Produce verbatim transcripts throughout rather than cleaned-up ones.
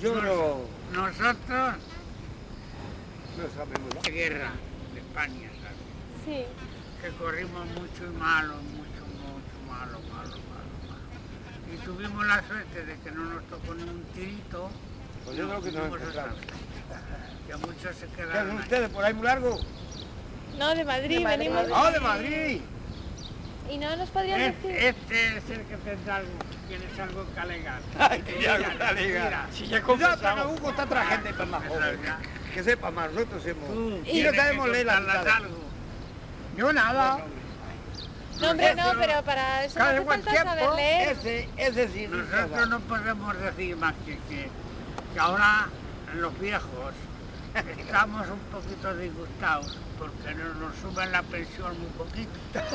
Yo Nos, no... Nosotros, No sabemos, ¿no? de guerra de España, ¿sabes? Sí. Que corrimos mucho y malo, mucho, mucho, malo, malo, malo, malo. Y tuvimos la suerte de que no nos tocó ni un tirito. Pues yo creo que nos tuvimos encontramos. otra vez. Que muchos se ¿Qué quedaron hacen ahí. ustedes por ahí muy largo? No, de Madrid, De Madrid. venimos. ¡Ah, de Madrid! ¿Y no nos podrían Este, decir? este es el que tendrá algo, tienes algo que alegar. Ay, que ya algo que alegar. Mira, Si ya Ya, confesamos. para Hugo está otra gente para más Eso joven. ya. Que sepa más, nosotros hemos... Tú Y no tienes sabemos que leer la contarlas mitad. algo. Yo nada. No, hombre, no, Nosotros- pero para eso no Cada hace buen falta saber tiempo, leer. Ese, ese sí. Nosotros no podemos decir más que, que, que ahora los viejos estamos un poquito disgustados porque nos, nos suben la pensión muy poquito.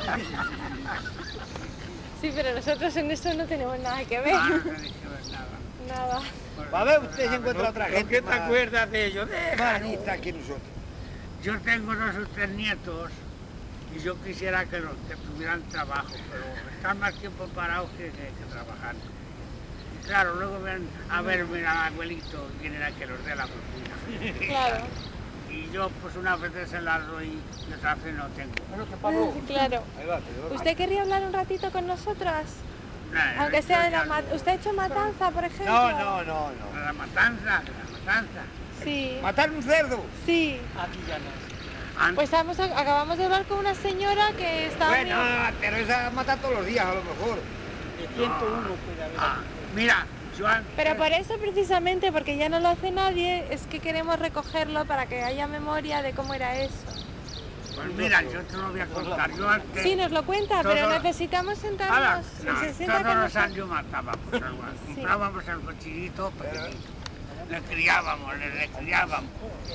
Sí, pero nosotros en eso no tenemos nada que ver. Ah, no tenéis que ver nada. Nada. Va a ver usted si encuentra otra ¿Con gente qué te más, acuerdas de ellos? más Déjalo. lista que nosotros. Yo tengo dos o tres nietos y yo quisiera que, los, que tuvieran trabajo, pero están más tiempo parados que, que, que trabajando. Y claro, luego ven a verme al abuelito y vienen a que los dé la fortuna. Claro, Y yo pues unas veces se las doy y otras veces no tengo. claro. Ahí va, te doy. ¿Usted querría hablar un ratito con nosotras? Nah, Aunque yo sea de ya la ma- no. ¿Usted ha hecho matanza, por ejemplo? No, no, no, no. La matanza, la matanza. Sí, ¿Matar un cerdo? sí. Aquí ya no. An- Pues estamos, acabamos de hablar con una señora que está... Bueno, pero esa mata todos los días a lo mejor. De ciento uno puede haber. ah, mira, yo antes... Pero por eso precisamente, porque ya no lo hace nadie, es que queremos recogerlo para que haya memoria de cómo era eso. Pues mira, yo te lo voy a contar. Yo antes... Sí, nos lo cuenta, pero Todo- necesitamos Ahora, sentarnos. no, se sienta todos con los nosotros. años matábamos algo. Comprábamos el cochillito pequeñito. Le criábamos, le, le criábamos.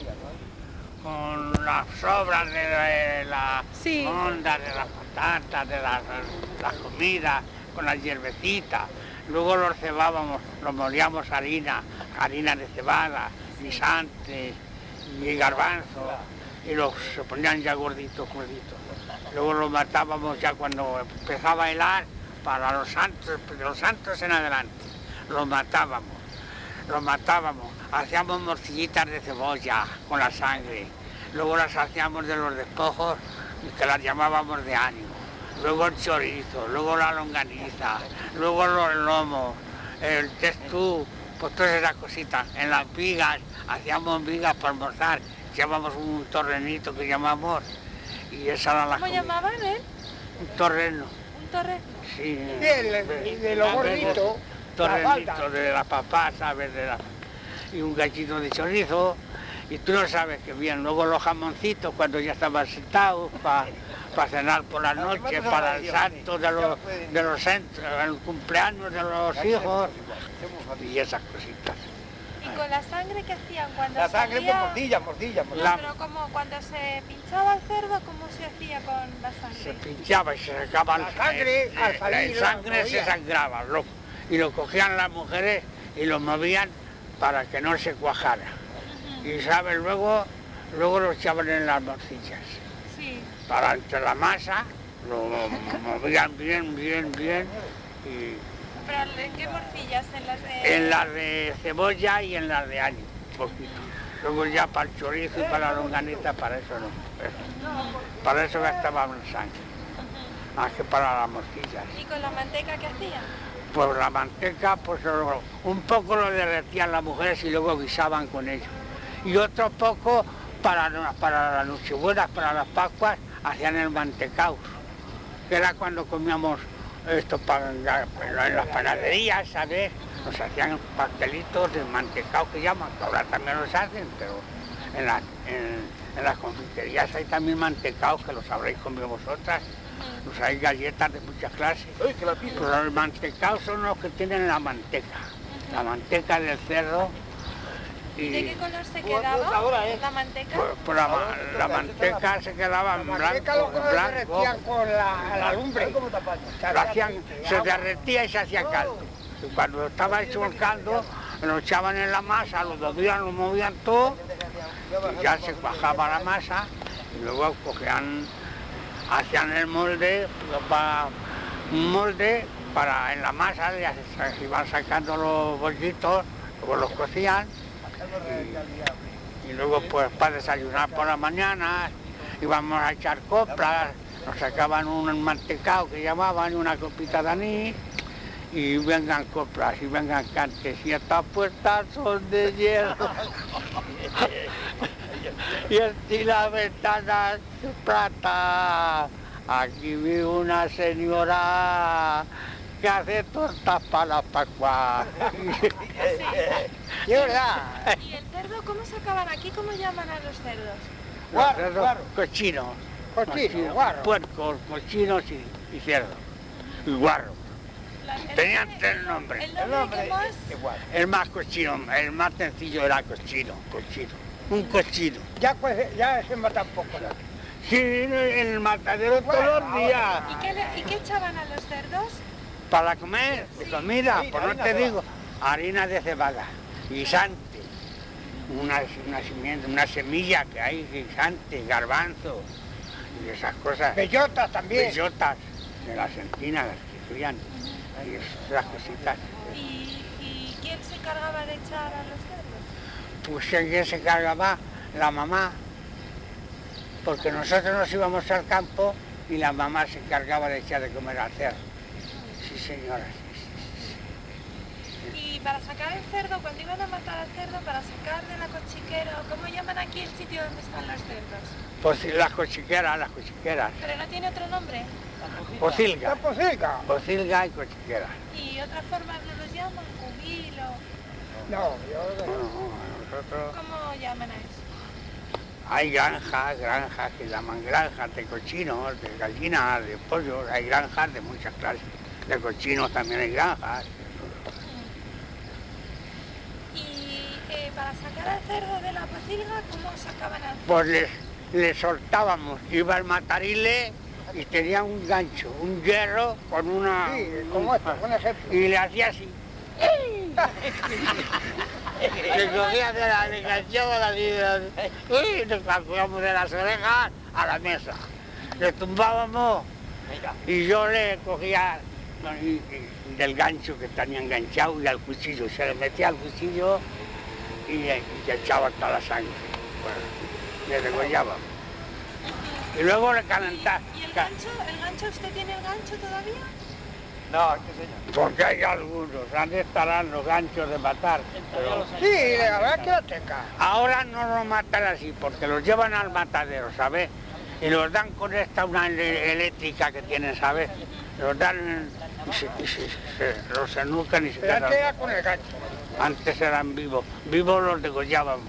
Con las sobras de la, de la Sí. ondas, de las patatas, de las, las comidas, con las hierbecitas. Luego los cebábamos, los molíamos harina, harina de cebada, guisantes y garbanzo. Y los se ponían ya gorditos, gorditos. Luego los matábamos ya cuando empezaba a helar para los santos, de los santos en adelante. Los matábamos, los matábamos. Hacíamos morcillitas de cebolla con la sangre. Luego las hacíamos de los despojos, que las llamábamos de ánimo. Luego el chorizo, luego la longaniza, luego los lomos, el testú, pues todas esas cositas. En las vigas, hacíamos vigas para almorzar. Llevábamos un torrenito que llamamos y esa era la ¿Cómo comida. llamaban, eh? Un torreno, Un torre. sí. Y de lo gordito, la Torrenito falda. de la papá, ¿sabes? De la... Y un gallito de chorizo. Y tú lo sabes que bien. Luego los jamoncitos cuando ya estaban sentados para cenar por la noche, para el santo de los, de los centros, el cumpleaños de los hijos y esas cositas. ¿Y con la sangre qué hacían cuando La sangre por salía? mordilla, mordilla, No, mordilla. La- pero como cuando se pinchaba el cerdo, ¿cómo se hacía con la Se sangre? pinchaba y se sacaba La sangre, eh, al eh, salir, la sangre lo se movía. sangraba lo- y lo cogían las mujeres y lo movían para que no se cuajara. Y sabes, luego, luego lo echaban en las morcillas. Sí. Para entre la masa, lo movían bien, bien, bien. Y ¿Pero en qué morcillas? ¿En las de...? en las de cebolla y en las de año, un poquito. Luego ya para el chorizo y para la longanita, para eso no. Para eso gastaban sangre, más que para las morcillas. ¿Y con la manteca qué hacían? Pues la manteca, pues lo- un poco lo derretían las mujeres y luego guisaban con ello. Y otro poco para, para las nochebuenas, para las pascuas, hacían el mantecao, que era cuando comíamos esto pa- en las panaderías, ¿sabes? Nos hacían pastelitos de mantecao que llaman, que ahora también los hacen, pero en, la- en- en las confiterías hay también mantecaos, que los habréis comido vosotras. Pues hay galletas de muchas clases. Pero los mantecaos son los que tienen la manteca, la manteca del cerdo. ¿De qué Y color se Pues, quedaba ahora, ¿eh? la manteca? pues, pues la, ma- la manteca se quedaba en La manteca lo blanco, que blanco. derretían con la, la lumbre. Lo hacían, se derretía y se hacía caldo. Y cuando estaba hecho el caldo, lo echaban en la masa, lo movían, lo movían todo, y ya se cuajaba la masa, y luego cogían, hacían el molde, para, un molde para en la masa, y se iban sacando los bollitos luego los cocían y, y luego pues para desayunar por la mañana íbamos a echar coplas, nos sacaban un mantecado que llamaban y una copita de anís y vengan coplas y vengan cantes y estas puertas son de hierro y en las ventanas de plata. Aquí vive una señora que hace tortas para la Pascua. Y es verdad. ¿Y el cerdo cómo sacaban aquí? ¿Cómo llaman a los cerdos? Los Guarro, cerdos guarro. cochinos, Cochino, guarro. puercos, cochinos y, y cerdos. Y guarro. La- el Tenían nombre- tres el nombres. El El nombre nombre que más... es igual. El más cochino, el más sencillo era cochino, cochino. Un cochino. Ya, pues, ya se mata un poco. ¿no? Sí, en el matadero todos Bueno, los días. ¿Y qué, le- ¿Y qué echaban a los cerdos? Para comer, de comida, harina, pues no harina te de digo, harina de cebada, guisante, una, una, simiente, una semilla que hay, guisante, garbanzo, y esas cosas, Bellotas también. bellotas de las encinas las que crían, y esas cositas. ¿Y, ¿Y quién se encargaba de echar a los cerdos? Pues en qué se cargaba la mamá, porque nosotros nos íbamos al campo y la mamá se encargaba de echar de comer al cerdo. Sí, señora. Y para sacar el cerdo, cuando iban a matar al cerdo, para sacar de la cochiquera, ¿cómo llaman aquí el sitio donde están los cerdos? Pues las cochiqueras, las cochiqueras. Pero no tiene otro nombre. Pocilga. La posica. Pocilga y cochiquera. ¿Y otra forma no los llaman? ¿Cubil o No, yo Bueno, nosotros cómo llaman a eso? hay granjas, granjas que llaman granjas de cochinos, de gallinas, de pollos, hay granjas de muchas clases. De cochinos también hay granjas. Y eh, para sacar al cerdo de la pocilga, ¿cómo sacaban al cerdo? Pues le, le soltábamos, iba al matarile y tenía un gancho, un hierro con una... Sí, como esto, un ejemplo. Y le hacía así. Se cogía de la le enganchaba la y nos sacábamos de las orejas a la mesa. Le tumbábamos y yo le cogía y- y del gancho que tenía enganchado y al cuchillo. Se le metía al cuchillo y, y le echaba toda la sangre. Bueno, le degollaba. Y luego le calentaba. ¿Y, y el gancho? ¿El gancho? ¿Usted tiene el gancho todavía? No, qué señor. Porque hay algunos, ¿dónde estarán los ganchos de matar? Pero Sí, la verdad que la tenga. ahora no los matan así, porque los llevan al matadero, ¿sabes? Y los dan con esta una ele- eléctrica que tienen, ¿sabes? Los dan y se, y se- se- los enucan y se Pero quedan. antes era con el gancho. Antes eran vivos, vivos los degollábamos.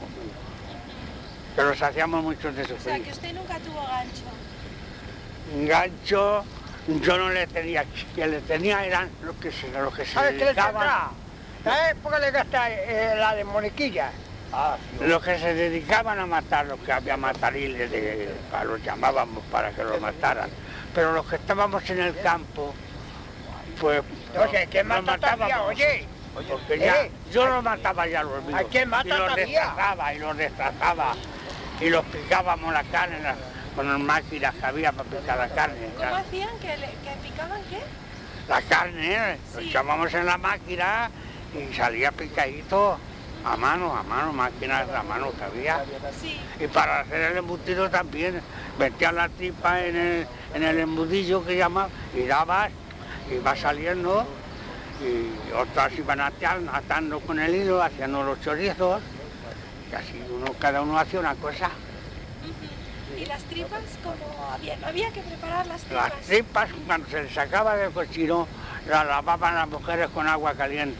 Pero los hacíamos muchos de O sea, sufrir. que usted nunca tuvo gancho. Un gancho, yo no le tenía, que le tenía eran los que se, los que se ¿Sabes qué le dedicaban. tendrá? ¿Sabes por qué le gasta eh, la de moniquilla? Ah, sí. Los que se dedicaban a matar, los que había matariles, de, a los llamábamos para que los mataran. Pero los que estábamos en el campo, pues No sé, ¿quién los mata todavía? matábamos. Oye, Porque ya, eh. yo los mataba ya los vivos. ¿A quién mata y los todavía? destazaba, y los destazaba. Y los picábamos la carne la- con las máquinas que había para picar la carne. ¿Cómo La, hacían? ¿Que, le, que picaban qué? la carne, ¿eh? Lo Sí. echábamos en la máquina y salía picadito a mano, a mano, máquinas a mano que había. Sí. Y para hacer el embutido también, metías la tripa en el, en el embudillo que llaman y dabas, y va saliendo, y otras iban atando, atando con el hilo, haciendo los chorizos, y así uno, cada uno hacía una cosa. Ujú. ¿Y las tripas cómo había? ¿No había que preparar las tripas? Las tripas, cuando se les sacaba del cochino, las lavaban las mujeres con agua caliente,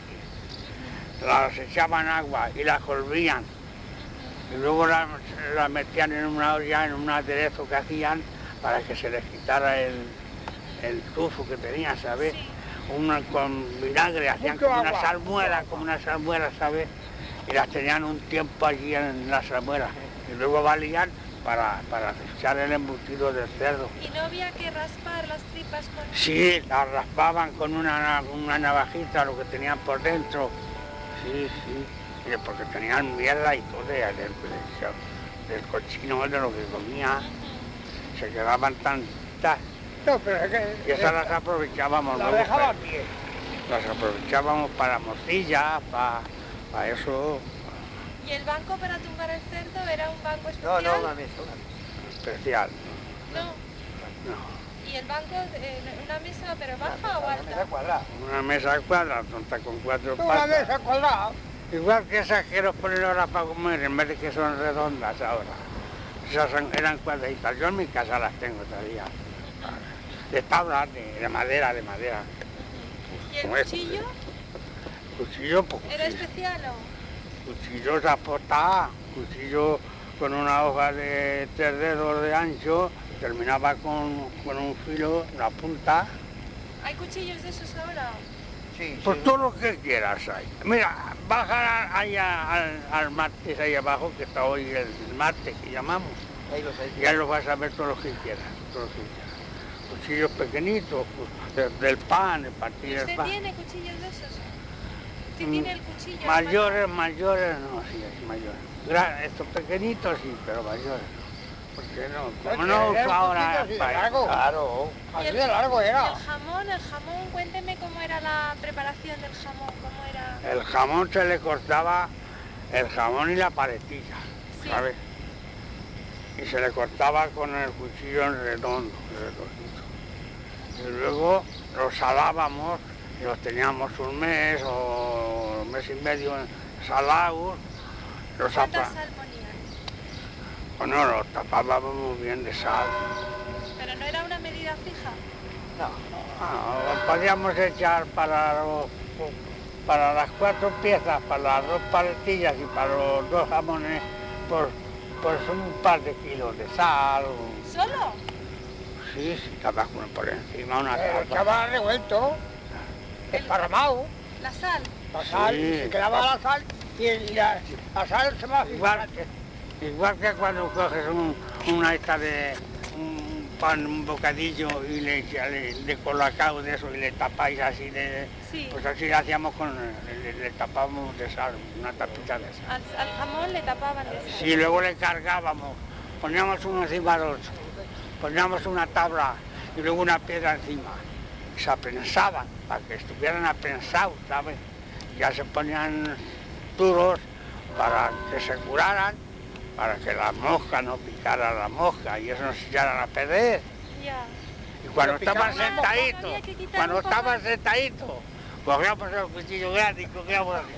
las echaban agua y las volvían. Y luego las, las metían en una olla, en un aderezo que hacían para que se les quitara el, el tufo que tenían, ¿sabes? Sí. Una, con vinagre, hacían Mucho como una agua, salmuera, mucho como una salmuera, ¿sabes? Y las tenían un tiempo allí en la salmuera. Y luego valían para, para echar el embutido del cerdo. ¿Y no había que raspar las tripas con...? Sí, las raspaban con una, una navajita, lo que tenían por dentro. Sí, sí, y porque tenían mierda y todo de- del, del, del cochino, de lo que comía. Se quedaban tantas. no, pero es que... Y esas las aprovechábamos La luego, dejaba pues, bien. las aprovechábamos para morcillas, para Para eso ¿Y el banco para tumbar el cerdo era un banco No, especial? no, una mesa, una mesa. especial. No. No. ¿Y el banco, eh, una mesa pero baja Una o mesa, una mesa alta? cuadrada. Una mesa cuadrada, tonta con cuatro Una patas. mesa cuadrada. Igual que esas que nos ponen ahora para comer, en vez de que son redondas ahora. Esas son- eran cuadraditas. Yo en mi casa las tengo todavía. De tablas, de, de madera, de madera. ¿Y el Como esto, cuchillo Cuchillo, pues era cuchillo. especial o...? Cuchillo zapotá, cuchillo con una hoja de tres dedos de ancho, terminaba con, con un filo, una punta. ¿Hay cuchillos de esos ahora? Sí, Pues sí. todo lo que quieras hay. Mira, baja ahí a- al, al martes ahí abajo, que está hoy el, el martes que llamamos. Ahí los hay. Ya lo vas a ver todo lo que quieras, todo lo que quieras. Cuchillos pequeñitos, cu- de- del pan, de ¿Y partir el usted pan. tiene cuchillos de esos? ¿Usted Mm, tiene el cuchillo? el Mayores, mayores, no, sí, es mayores. Gra- estos pequeñitos sí, pero mayores no. Porque no, como no Era un uso cuchillo ahora así de para largo. Claro, ¿Y así el- de largo ¿Y era. el jamón, el jamón, cuénteme cómo era la preparación del jamón, cómo era... el jamón se le cortaba el jamón y la paletilla, Sí. ¿sabes? Y se le cortaba con el cuchillo en redondo, redondito. Y luego los salábamos y los teníamos un mes o un mes y medio salados. Los ¿Cuánta apa- sal ponían? Bueno, los tapábamos muy bien de sal. Pero no era una medida fija. No. Ah, podíamos echar para, los- para las cuatro piezas, para las dos paletillas y para los dos jamones, pues, pues un par de kilos de sal. o- ¿Solo? Sí, sí, cada uno por encima, una Eh, tapa. Estaba revuelto, esparramado, La sal. la sal, Sí. y se quedaba la sal y, y la, la sal se va Igual que, igual que cuando coges un- una esta de un pan, un bocadillo y le echas le- de colacao de eso y le tapáis así de... Sí. Pues así lo hacíamos con... le, le tapábamos de sal, una tapita de sal. Al, al jamón le tapaban de sal. Sí, luego le cargábamos, poníamos uno encima del otro, poníamos una tabla y luego una piedra encima. Y se aprensaban para que estuvieran aprensados, ¿sabes? Ya se ponían duros para que se curaran, para que la mosca no picara la mosca y eso no se echaran a perder. Ya. Y cuando Pero estaban picaban la mosca, sentaditos, había que quitar cuando un poco. estaban sentaditos, cogíamos el cuchillo grande y cogíamos así.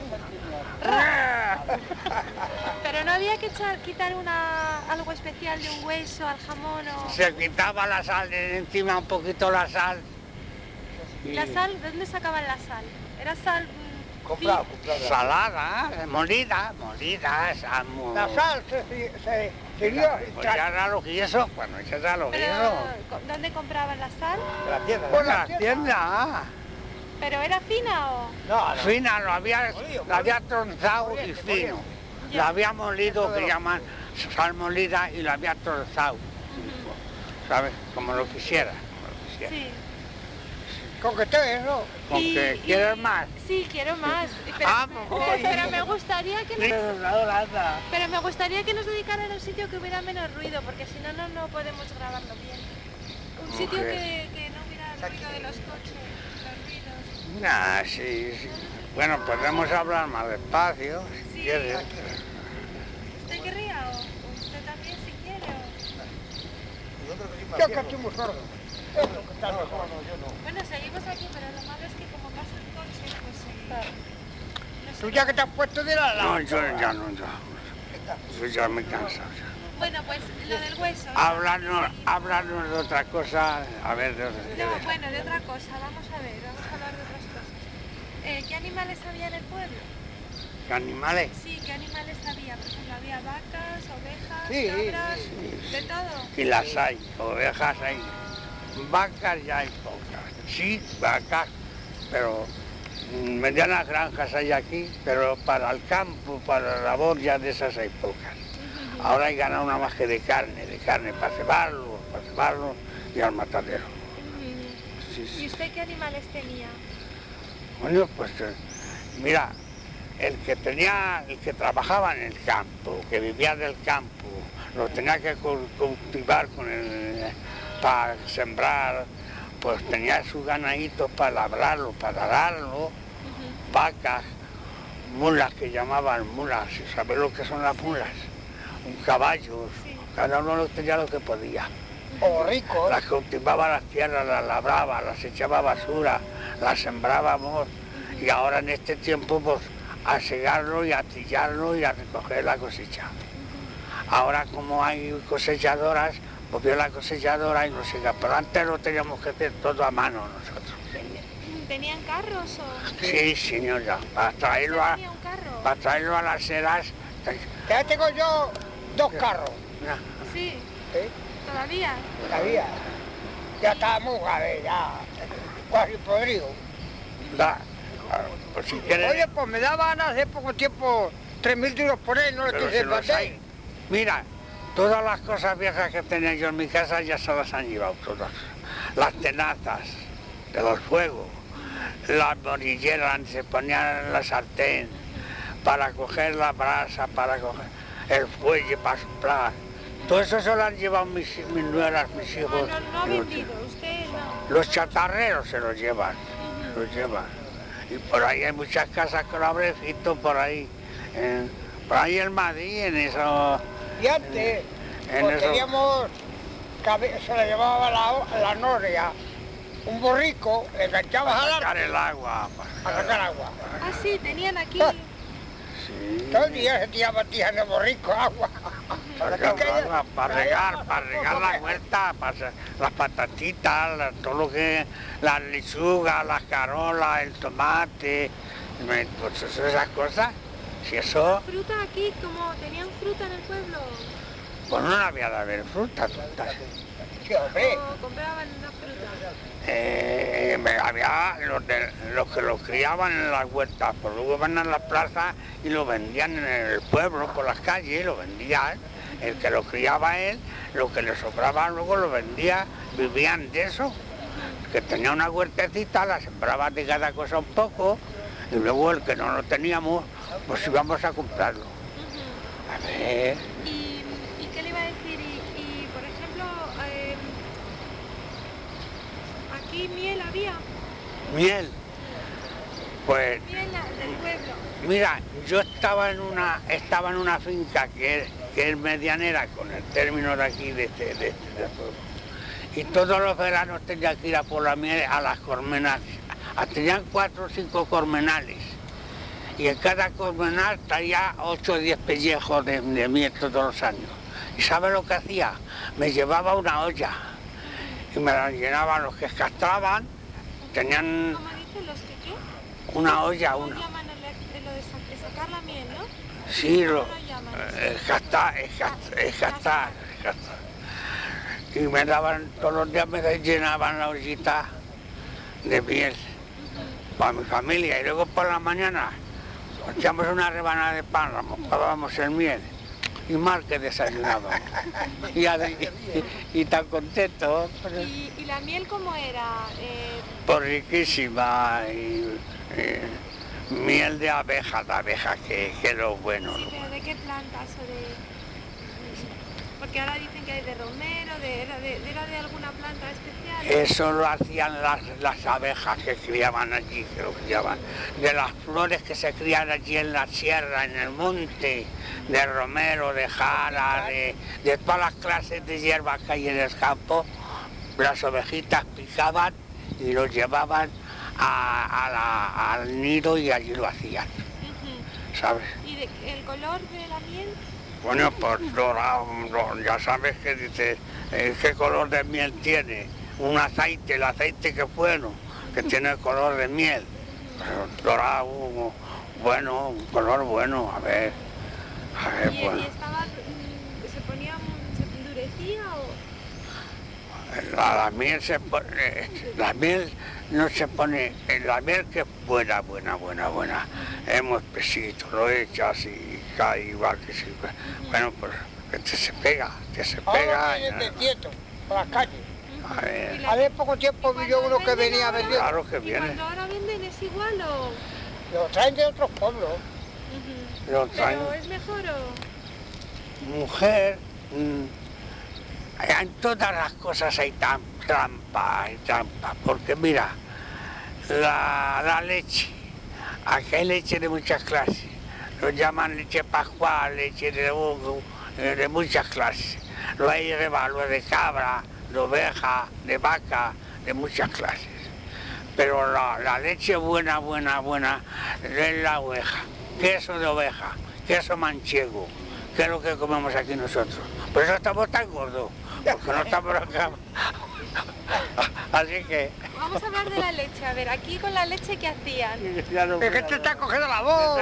Pero no había que echar, quitar una, algo especial de un hueso al jamón o... Se quitaba la sal de encima, un poquito la sal. ¿Y la sal? ¿De dónde sacaban la sal? ¿Era sal mm, comprado, fi- comprado. Salada, molida, molida, esa mo- La sal se, se, se iba Pues ya era los guisos, cuando echas a los Pero, guisos. ¿co- ¿dónde compraban la sal? de la tienda. Por de la tienda. ¿Pero era fina o...? No, no. Fina, lo había, Molido, la había molido. tronzado y Molido, fino. molido. Ya. La había molido, que llaman sal molida, y la había trozado, ¿sabes? Como lo quisiera, como lo quisiera. Sí. Con que esté eso. Con Y- que y- quieres más. Sí, quiero más. Pero, Ah, pues, pero me gustaría que Sí. nos, pero me gustaría que nos dedicaran a un sitio que hubiera menos ruido, porque si no, no, no podemos grabarlo bien. Un sitio Ok. que, que no hubiera el ruido de los coches, los ruidos. Nah, sí, sí. Bueno, podemos hablar más despacio, si Sí. quieres. ¿Usted querría o o usted también si quiere? O... Yo que estoy muy sordo. Eso que está mejor. Bueno, seguimos aquí, pero lo malo es que como pasa el coche, pues... eh, no sé. Tú ya que te has puesto de la No, yo ya no, ya. Yo ya me he cansado ya. Bueno, pues lo del hueso. ¿no? Háblanos, háblanos de otra cosa, a ver, de otra No, bueno, de otra cosa, vamos a ver, vamos a hablar de otras cosas. Eh, ¿Qué animales había en el pueblo? ¿Qué animales? Sí, ¿qué animales había? Por ejemplo, había vacas, ovejas, Sí, cabras, sí, de todo. Y las hay, ovejas hay. Vacas ya hay pocas. Sí, vacas, pero mm, medianas granjas hay aquí, pero para el campo, para la labor ya de esas hay pocas. Ahora hay ganado una más que de carne, de carne para cebarlo, para cebarlo y al matadero. Sí, ¿Y sí. usted qué animales tenía? Bueno, pues eh, mira, el que tenía, el que trabajaba en el campo, que vivía del campo, lo tenía que cul- cultivar con el, para sembrar, pues tenía sus ganaditos para labrarlo, para darlo, vacas, mulas, que llamaban mulas, ¿sabes lo que son las mulas? Un caballo, cada uno lo tenía lo que podía. O ricos. Las cultivaba las tierras, las labraba, las echaba basura, las sembrábamos y ahora en este tiempo pues a segarlo y a trillarlo y a recoger la cosecha. Ahora como hay cosechadoras, pues vio la cosechadora y no sega, pero antes lo teníamos que hacer todo a mano nosotros. ¿Tenían carros o...? Sí, señora, para traerlo a, ¿Tenía un carro? para traerlo a las eras. Ya tengo yo dos carros. Sí, ¿Sí? todavía. Todavía. Ya estábamos, a ver, ya casi podrido. Da, pues si quieres, Oye, pues me daban hace poco tiempo tres mil duros por él, no le pero quise si los vender. hay. Mira, todas las cosas viejas que tenía yo en mi casa ya se las han llevado todas. Las tenazas de los fuegos, las morilleras se ponían en la sartén para coger la brasa, para coger el fuelle, para soplar. Todo eso se lo han llevado mis, mis nueras, mis hijos. No, no, no ha vendido, usted no. Los chatarreros se los llevan, se los llevan. Y por ahí hay muchas casas con abrecitos por ahí. En, por ahí en Madrid, en eso. Y antes, en pues eso- teníamos, cabe- se le llevaba la, la noria, un borrico, le enganchabas al Sacar arco el agua. a sacar agua. Ah, sí, tenían aquí. Sí. Todo el día se tiraba tía en el borrico, agua. Sacar agua para regar, para regar la huerta, para hacer las patatitas, la- todo lo que, las lechugas, las carolas, el tomate, me- pues esas cosas. Si eso, Fruta aquí, como tenían fruta en el pueblo. pues no había de haber fruta, tontas. Sí, hombre. O compraban la fruta. Eh, me- había los, de- los que los criaban en las huertas, pues luego van a la plaza y lo vendían en el pueblo, por las calles, lo vendían. El que lo criaba él, lo que le sobraba luego lo vendía, vivían de eso. Que tenía una huertecita, la sembraba de cada cosa un poco, y luego el que no lo teníamos, pues íbamos a comprarlo. A ver, ¿Y, y qué le iba a decir? Y, y, por ejemplo, eh, aquí miel había. miel. Pues Miel del pueblo. mira, yo estaba en una, estaba en una finca que es, que es medianera con el término de aquí, de este, de este de pueblo. Y todos los veranos tenía que ir a por la miel a las colmenales. Ah, tenían cuatro o cinco colmenales. Y en cada colmenal traía ocho o diez pellejos de, de miel todos los años. ¿Y sabe lo que hacía? Me llevaba una olla y me la llenaban los que castraban. Tenían ¿Cómo dicen los que qué? una olla, ¿Cómo una. llaman el- el- lo de sa- de sacar la miel, no? Sí, lo, ¿Cómo lo llaman? eh, gastar, es gastar, es gastar, es gastar. Y me daban, todos los días me llenaban la ollita de miel para mi familia. Y luego por la mañana echábamos una rebanada de pan, la mojábamos en miel. Y mal que desayunábamos. Y, así- y, y tan contento, ¿Y, y la miel cómo era? Eh, pues riquísima. Y, y miel de abeja, de abeja, que, que es lo bueno. sí, lo pero ¿de qué plantas o de...? Porque ahora dicen que hay de romero, de, era, de, ¿era de alguna planta especial? Eso lo hacían las, las abejas que criaban allí, que lo criaban. De las flores que se crían allí en la sierra, en el monte, de romero, de jara, de, de todas las clases de hierbas que hay en el campo, las ovejitas picaban y lo llevaban a, a la- al nido y allí lo hacían, Ujú. ¿sabes? ¿Y de, el color de la miel? Bueno, pues dorado, do- ya sabes que dice, eh, ¿qué color de miel tiene? Un aceite, el aceite que es bueno, que tiene el color de miel. Pero dorado, bueno, un color bueno, a ver, a ver, ¿Y, bueno. y estaba, mm, se ponía, se endurecía o...? La, la miel se pone, la miel no se pone, la miel que es buena, buena, buena, buena, es muy espesito, lo echas y cae igual que si, bueno, pues que te se pega, que se pega. Ahora vienen vendiendo por las calles. A ver. Y la- Hace poco tiempo vi yo uno que Cuando venía venden vendiendo. Claro que ¿Y viene, cuando ahora venden es igual o...? Lo traen de otros pueblos. Ujú. lo traen. ¿Pero es mejor o...? Mujer, mm, en todas las cosas hay tan, trampa, hay trampa, porque mira, la, la leche, Aquí hay leche de muchas clases. Lo llaman leche pascual, leche de Hugo, eh, de muchas clases. Lo hay de lo de cabra, de oveja, de vaca, de muchas clases. Pero la, la leche buena, buena, buena es la oveja. Queso de oveja, queso manchego, que es lo que comemos aquí nosotros. Por eso estamos tan gordos, porque no estamos acá. Así que... Vamos a hablar de la leche. A ver, aquí con la leche, ¿qué hacían? Es que te está cogiendo la voz.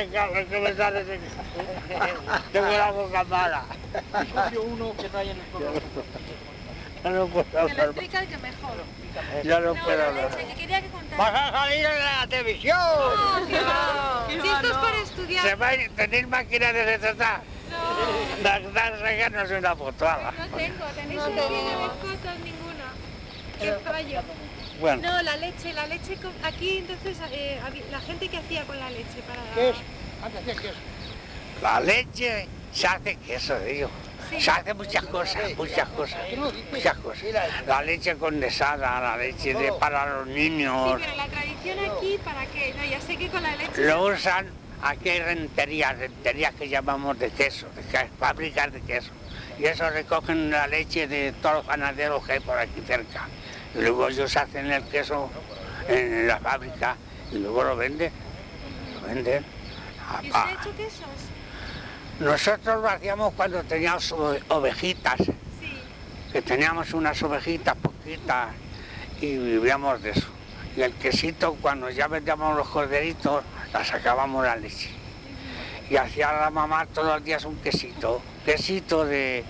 Tengo la boca mala. Yo uno que no hay en el pueblo. Ya no puedo Que lo hablar. explica el que mejor. Ya no No, puedo la hablar. leche, que quería que contara. Vas a salir en la televisión. No, que no. Si esto es para ¿Se estudiar. va a tener máquina de retratar? No, Las das reganos una fotuada. no tengo. Tenéis un día de fotos ninguna. Qué fallo. Bueno, No, la leche, la leche. con- Aquí entonces, eh, había- la gente que hacía con la leche para... ¿Qué es? Antes de que es. la leche se hace queso, digo. Sí. Se hace muchas cosas, muchas cosas, muchas cosas. La leche condensada, la leche de, para los Sí, niños. pero la tradición aquí, ¿para qué? No, ya sé que con la leche... Lo usan, aquí hay renterías, renterías que llamamos de queso, de que- fábricas de queso. Y eso recogen la leche de todos los ganaderos que hay por aquí cerca. Y luego ellos hacen el queso en la fábrica y luego lo venden. Lo venden. ¿Y usted Ah, ha hecho quesos? Nosotros lo hacíamos cuando teníamos ove- ovejitas, Sí. que teníamos unas ovejitas poquitas y vivíamos de eso. Y el quesito, cuando ya vendíamos los corderitos, la sacábamos la leche. Y hacía la mamá todos los días un quesito, quesito de,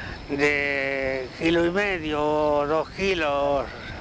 de kilo y medio, dos kilos.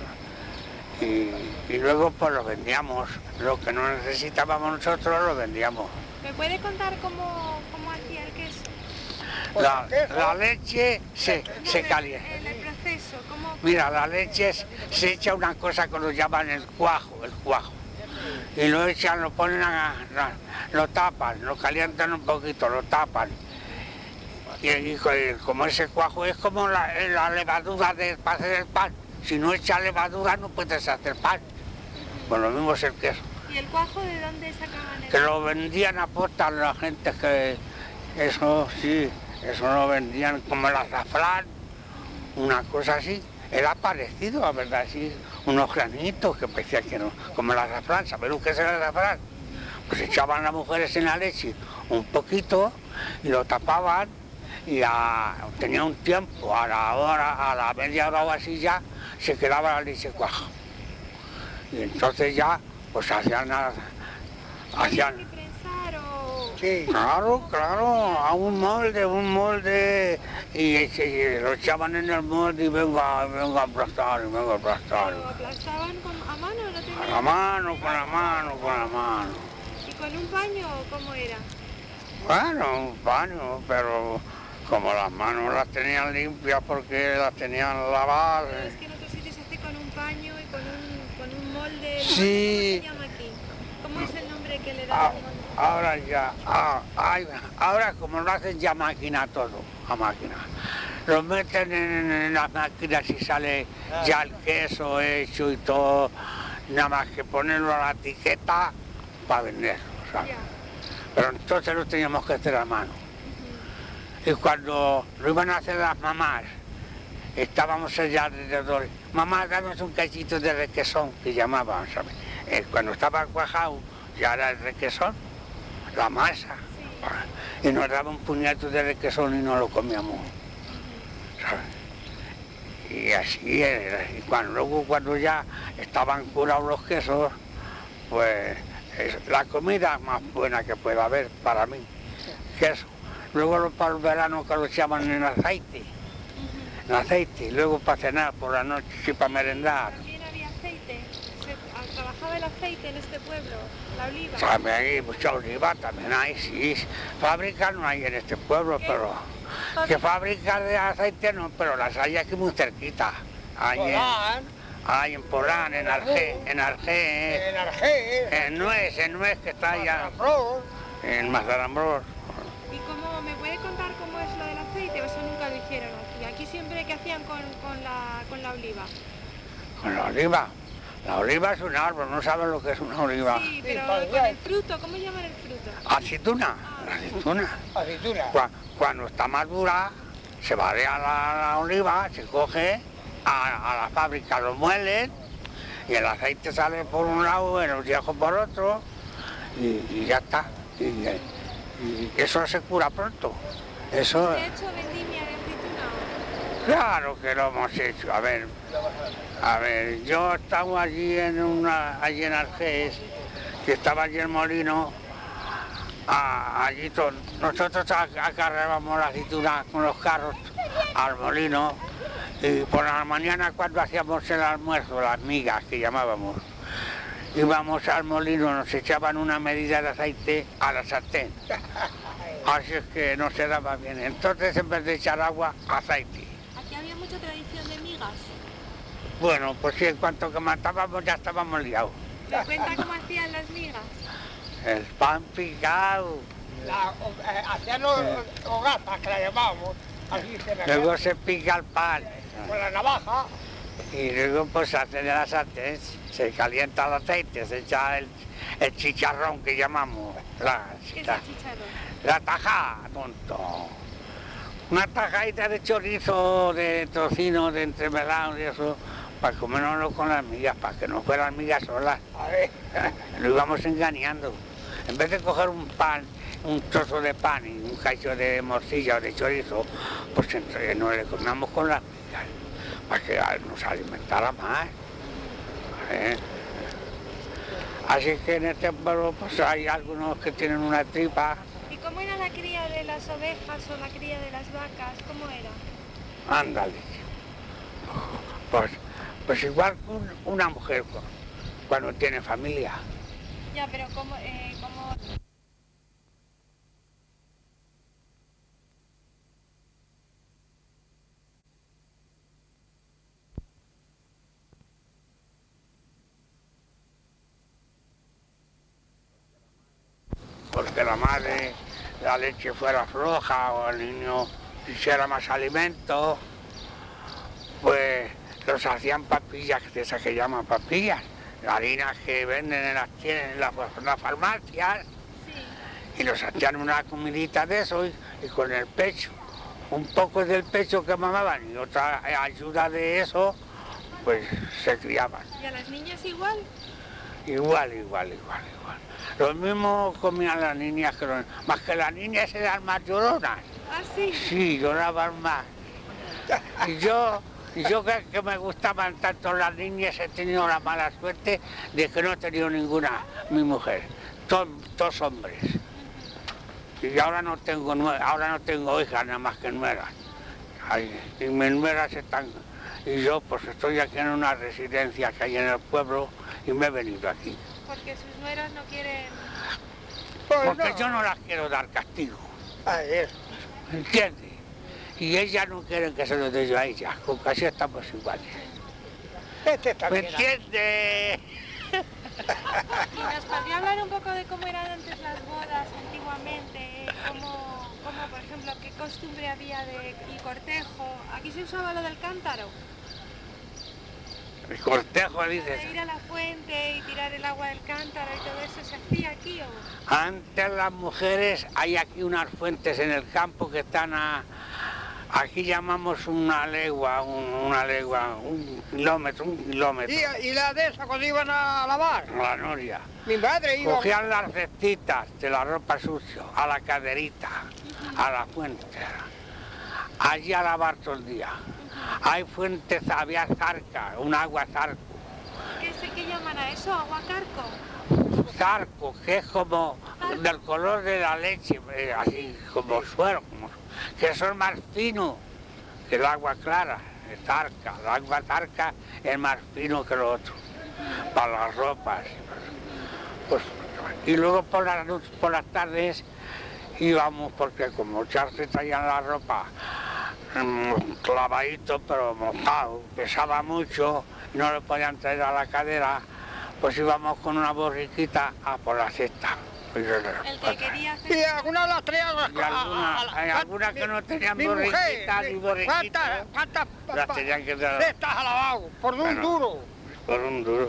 Y, y luego pues lo vendíamos, lo que no necesitábamos nosotros lo vendíamos. ¿Me puede contar cómo, cómo hacía el queso? La, la leche se, No, se el- calienta. El, el proceso, ¿cómo...? Mira, la leche es- se echa una cosa que lo llaman el cuajo, el cuajo. Y lo echan, lo ponen a, a- lo tapan, lo calientan un poquito, lo tapan. Y, y co- y como ese cuajo es como la, la levadura de, para hacer el pan. Si no echa levadura no puedes hacer pan. Pues lo mismo es el queso. ¿Y el cuajo de dónde sacaban el Que lo vendían a posta la gente que eso sí, eso lo vendían como el azafrán, una cosa así. Era parecido, a verdad, sí, unos granitos que parecía que no, como el azafrán. ¿Sabes lo que es el azafrán? Pues echaban las mujeres en la leche un poquito y lo tapaban y a- tenía un tiempo, a la hora, a la media hora o así ya se quedaba la leche cuaja. Y entonces ya pues hacían, a- ¿Había hacían que prensar o...? Sí. claro, claro, a un molde, un molde, y, y- y lo echaban en el molde y venga, venga a aplastar, y venga a aplastar. ¿Lo aplastaban con, a mano? ¿No Con tenía...? la mano, con la mano, con la mano. ¿Y con un paño cómo era? Bueno, un paño, pero como las manos las tenían limpias porque las tenían lavadas. Pero es que en otros sitios se hace con un paño y con un, con un molde... Sí. ¿Cómo se llama aquí? ¿Cómo es el nombre que le Ah, da al molde? ahora ya, ah, ay, ahora como lo hacen ya máquina todo, a máquina. Lo meten en, en las máquinas y sale ya el queso hecho y todo, nada más que ponerlo a la etiqueta para venderlo, ¿sabes? Ya. Pero entonces lo teníamos que hacer a mano. Y cuando lo iban a hacer las mamás, estábamos allá alrededor. Mamá, danos un cachito de requesón, que llamaban, ¿sabes? Eh, cuando estaba cuajado, ya era el requesón, la masa. Y nos daba un puñado de requesón y no lo comíamos, ¿sabes? Y así era. Y cuando, luego cuando ya estaban curados los quesos, pues es la comida más buena que pueda haber para mí, queso. Luego lo- para el verano que lo echaban en aceite, en aceite, y luego para cenar por la noche y para merendar. ¿También había aceite? ¿Se ah, trabajaba el aceite en este pueblo? ¿La oliva? También hay mucha oliva, también hay, sí. Fábricas no hay en este pueblo, pero... Que fábricas de aceite no, pero las hay aquí muy cerquita. Hay en, Polán, hay en Polán, en Argé, en Argé, en Argés, en Nuez, en Nuez que está allá, Mazarrón. en Mazarambros. ¿Y cómo me puede contar cómo es lo del aceite? ¿O eso nunca lo hicieron aquí? Aquí siempre que hacían con, con, la, con la oliva. Con la oliva, La oliva es un árbol, no sabes lo que es una oliva. Sí, pero Sí, con parecía- el fruto, ¿cómo llaman el fruto? Aceituna, la aceituna. Aceituna. Cua- Cuando está madura, se barea la, la oliva, se coge a, a la fábrica, lo muelen y el aceite sale por un lado, el viejo por otro y, y ya está. Y, y eso se cura pronto. Eso, ¿Se ha hecho vendimia de aceituna? claro que lo hemos hecho. A ver, a ver, yo estaba allí en una, allí en Argés, que estaba allí el molino. Ah, allí to- nosotros ac- acarreábamos la aceituna con los carros al molino y por la mañana cuando hacíamos el almuerzo, las migas que llamábamos, íbamos al molino, nos echaban una medida de aceite a la sartén. Así es que no se daba bien. Entonces en vez de echar agua, aceite. Aquí había mucha tradición de migas. Bueno, pues sí, en cuanto que matábamos ya estábamos liados. ¿Me cuenta cómo hacían las migas? El pan picado. La, eh, hacían ho- hogazas, que la llamábamos. Así se me Luego se pica el pan. con la navaja. Y luego pues se hace de la sartén, se calienta el aceite, se echa el, el chicharrón que llamamos, la, ¿Qué es la, el chicharrón? la tajada, tonto. Una tajadita de chorizo, de tocino, de entremelado y eso, para comérnoslo con las migas, para que no fueran migas solas. A ver, Lo íbamos engañando. En vez de coger un pan, un trozo de pan y un cacho de morcilla o de chorizo, pues entre, nos le comíamos con las migas, para que ah, nos alimentara más. ¿Eh? Así que en este pueblo pues hay algunos que tienen una tripa, ¿Y cómo era la cría de las ovejas o la cría de las vacas? ¿Cómo era? ándale. Pues, pues igual que un- una mujer cu- cuando tiene familia. Ya, pero ¿cómo...? Eh, cómo... Porque la madre, la leche fuera floja o el niño quisiera más alimento, pues los hacían papillas, de esas que llaman papillas, harinas que venden en las, tiendas, en las, en las farmacias, Sí. y los hacían una comidita de eso y, y con el pecho, un poco del pecho que mamaban y otra ayuda de eso, pues se criaban. ¿Y a las niñas igual? Igual, igual, igual, igual. Lo mismo comían las niñas que los... Más que las niñas eran más lloronas. Ah, sí. Sí, lloraban más. Y yo, y yo que, que me gustaban tanto las niñas, he tenido la mala suerte de que no he tenido ninguna, mi mujer. Todos, todos hombres. Y ahora no tengo nue- ahora no tengo hijas, nada más que nueras. Ay, y mis nueras están... Y yo pues estoy aquí en una residencia que hay en el pueblo y me he venido aquí. Porque sus nueras no quieren... pues Porque no. yo no las quiero dar castigo, Ahí es. ¿entiendes? Y ellas no quieren que se lo dé yo a ellas, con casi estamos iguales. Este está ¿Me bien. entiendes? ¿Y nos podría hablar un poco de cómo eran antes las bodas antiguamente? ¿Cómo, cómo, por ejemplo, qué costumbre había de y cortejo? ¿Aquí se usaba lo del cántaro? El cortejo, De dices. ir a la fuente y tirar el agua del cántaro y todo eso, ¿se hacía aquí o...? Antes las mujeres, hay aquí unas fuentes en el campo que están a... Aquí llamamos una legua, un- una legua, un kilómetro, un kilómetro. Y, y la de esa cuando iban a lavar. La noria. Mi madre iba... Cogían las cestitas de la ropa sucia, a la caderita, a la fuente. Allí a lavar todo el día. Hay fuentes, había zarca, un agua zarco. ¿Qué, se, ¿Qué llaman a eso? ¿Aguacarco? Zarco, que es como del color de la leche, eh, así como suero, como- que son más finos que el agua clara, el zarca. El agua zarca es más fino que lo otro, para las ropas. Pues, y luego por las, no- por las tardes íbamos, porque como ya se traían la ropa mm, clavadito pero mojado, pesaba mucho y no lo podían traer a la cadera, pues íbamos con una borriquita a por la cesta. El que quería hacer... Y algunas las traían a, Y algunas- a- a- hay algunas que no tenían mi borriquita mujer, ni mi- borriquito, ¿Cuántas, cuántas pa- las pa- tenían que dar. de estas ha lavado? Por un Bueno. duro. por un duro.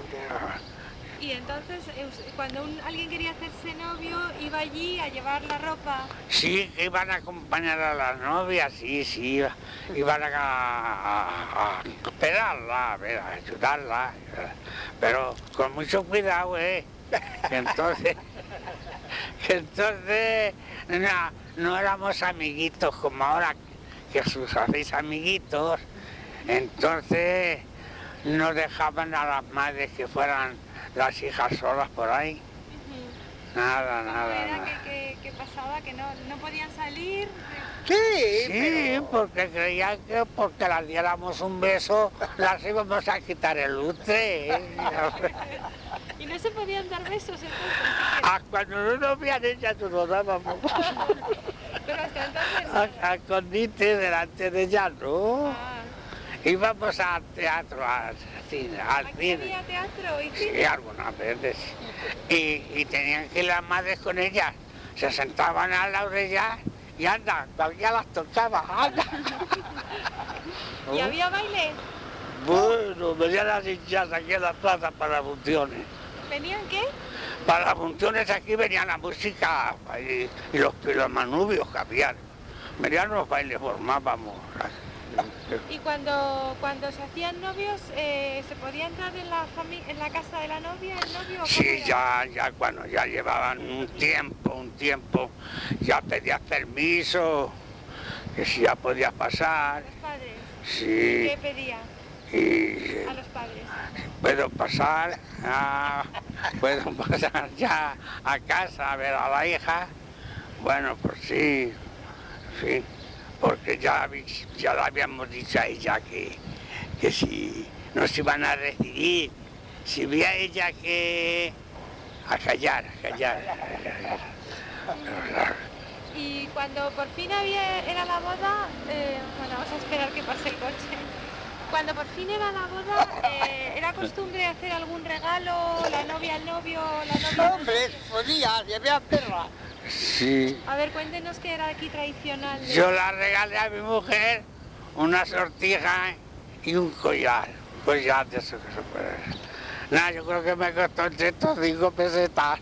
Y entonces, cuando un, alguien quería hacerse novio, iba allí a llevar la ropa. Sí, que iban a acompañar a las novias, sí, sí, iban a, a, a esperarla, a ver, a ayudarla, pero con mucho cuidado, ¿eh? Que entonces, que entonces no, no éramos amiguitos como ahora, que os hacéis amiguitos, entonces no dejaban a las madres que fueran las hijas solas por ahí. Uh-huh. Nada, ¿Cómo nada, era nada. Que, que, que pasaba? ¿Que no, no podían salir? Sí, Sí, pero... porque creían que porque las diéramos un beso las íbamos a quitar el lustre. ¿eh? ¿Y no se podían dar besos entonces? Ah, cuando no nos veían ellas nos lo dábamos. Pero hasta entonces... A, a escondite delante de ellas, ¿no? Ah. Íbamos al teatro, al cine. Al ¿Aquí cine. había teatro y cine? Sí, algunas veces. Y, y tenían que ir las madres con ellas. Se sentaban al lado de ellas y anda, cualquiera las tocaba, anda. ¿Y había baile? Bueno, venían las hinchas aquí en la plaza para las funciones. ¿Venían qué? Para las funciones aquí venía la música y, y los, y los manubios que habían. Venían los bailes, formábamos. Y cuando, cuando se hacían novios, eh, ¿se podía entrar en la, en la casa de la novia, el novio? ¿O sí, ya, ya cuando ya llevaban un tiempo, un tiempo, ya pedías permiso, que si ya podías pasar. ¿Los padres? Sí. ¿Qué pedían? Y, a los padres. Puedo pasar, a, puedo pasar ya a casa a ver a la hija. Bueno, pues sí, sí. Porque ya, ya le habíamos dicho a ella que, que si nos iban a recibir, si veía ella que... a callar, a callar. Y cuando por fin había, era la boda, eh, bueno, vamos a esperar que pase el coche. Cuando por fin era la boda, eh, ¿era costumbre hacer algún regalo, la novia al novio, la novia al Hombre, podía, llevé a perra. Sí. A ver, cuéntenos qué era aquí tradicional. De... Yo la regalé a mi mujer una sortija y un collar. Un collar de eso que se puede ver. Nada, yo creo que me costó ciento cinco pesetas.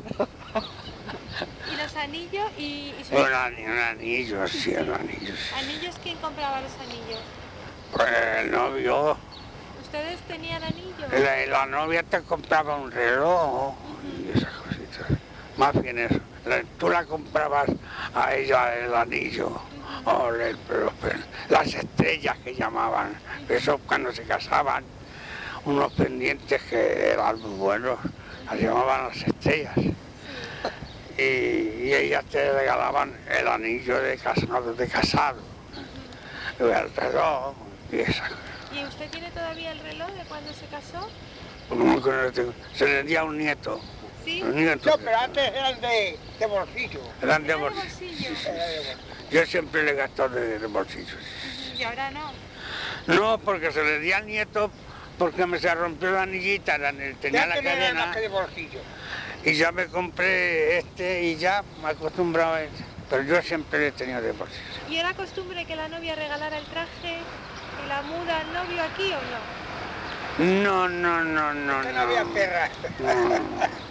¿Y los anillos? Y, y su... un, anillo, un anillo, sí, un anillo. Sí. ¿Anillos? ¿Quién compraba los anillos? Pues el novio. ¿Ustedes tenían anillos? La, la novia te compraba un reloj uh-huh. y esas cositas. Más bien eso. Tú la comprabas a ella el anillo, uh-huh. o el, el, las estrellas que llamaban, eso cuando se casaban, unos pendientes que eran muy buenos, las llamaban las estrellas. Sí. Y, y ellas te regalaban el anillo de casado, de casado, uh-huh. el reloj y esas cosas. ¿Y usted tiene todavía el reloj de cuando se casó? ¿Cómo que no lo tengo? Se le dio a un nieto. ¿Sí? No, pero antes eran de, de bolsillo. Eran de ¿Era de bolsillo. bolsillo? Sí, sí, sí. Yo siempre le he gastado de, de bolsillo. Uh-huh. ¿Y ahora no? No, porque se le dio al nieto, porque me se rompió la anillita, tenía la cadena. De bolsillo. Y ya me compré este y ya me he acostumbrado a este. Pero yo siempre le he tenido de bolsillo. ¿Y era costumbre que la novia regalara el traje y la muda al novio aquí o no? No, no, no, no, no. no. había perras. No.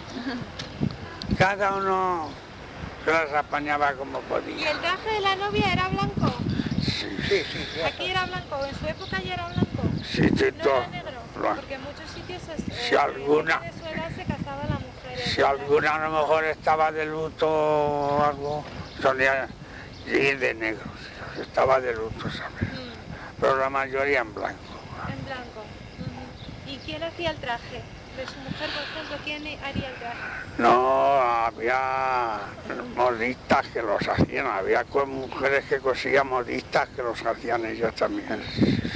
Cada uno se las apañaba como podía. ¿Y el traje de la novia era blanco? Sí, sí, sí. sí. ¿Aquí era blanco? ¿En su época ya era blanco? Sí, sí, ¿No todo. era negro? Blanco. Porque en muchos sitios eh, si alguna, de su edad se casaba la mujer. Si alguna a lo mejor estaba de luto o algo, solía ir de negro, estaba de luto, ¿sabes? Mm. Pero la mayoría en blanco. En blanco. Uh-huh. ¿Y quién hacía el traje? De su mujer, por ejemplo, ¿quién haría el traje? No, había modistas que los hacían, había mujeres que cosían modistas que los hacían ellas también.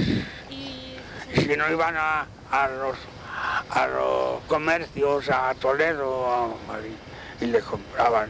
Y si no iban a, a, los, a los comercios, a Toledo, a Madrid, y les compraban.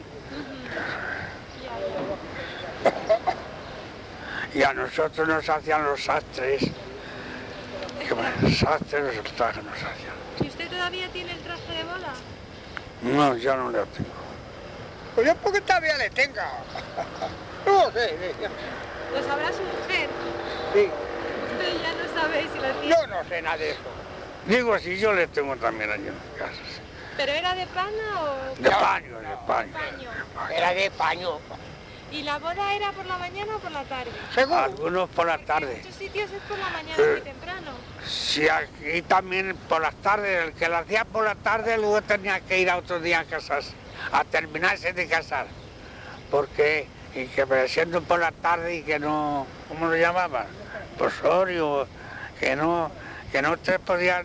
Uh-huh. Y a nosotros nos hacían los sastres, que bueno, los sastres los trajes nos hacían. ¿Y usted todavía tiene el traje de boda? No, ya no lo tengo. Pues yo porque todavía le tenga. No sé. ¿Lo sabrá su mujer? Sí. Usted ya no sabe si lo tiene. Yo no sé nada de eso. Digo, si yo le tengo también allí en las casas. ¿Pero era de pana o...? De paño, de paño. Paño. Era de paño. ¿Y la boda era por la mañana o por la tarde? Seguro. Algunos por la En tarde. muchos sitios es por la mañana Eh. muy temprano. Sí, aquí también por las tardes, el que lo hacía por la tarde luego tenía que ir a otro día a casarse, a terminarse de casar. Porque, y que siendo por la tarde y que no, ¿cómo lo llamaban? Posorio, que no, que no te podían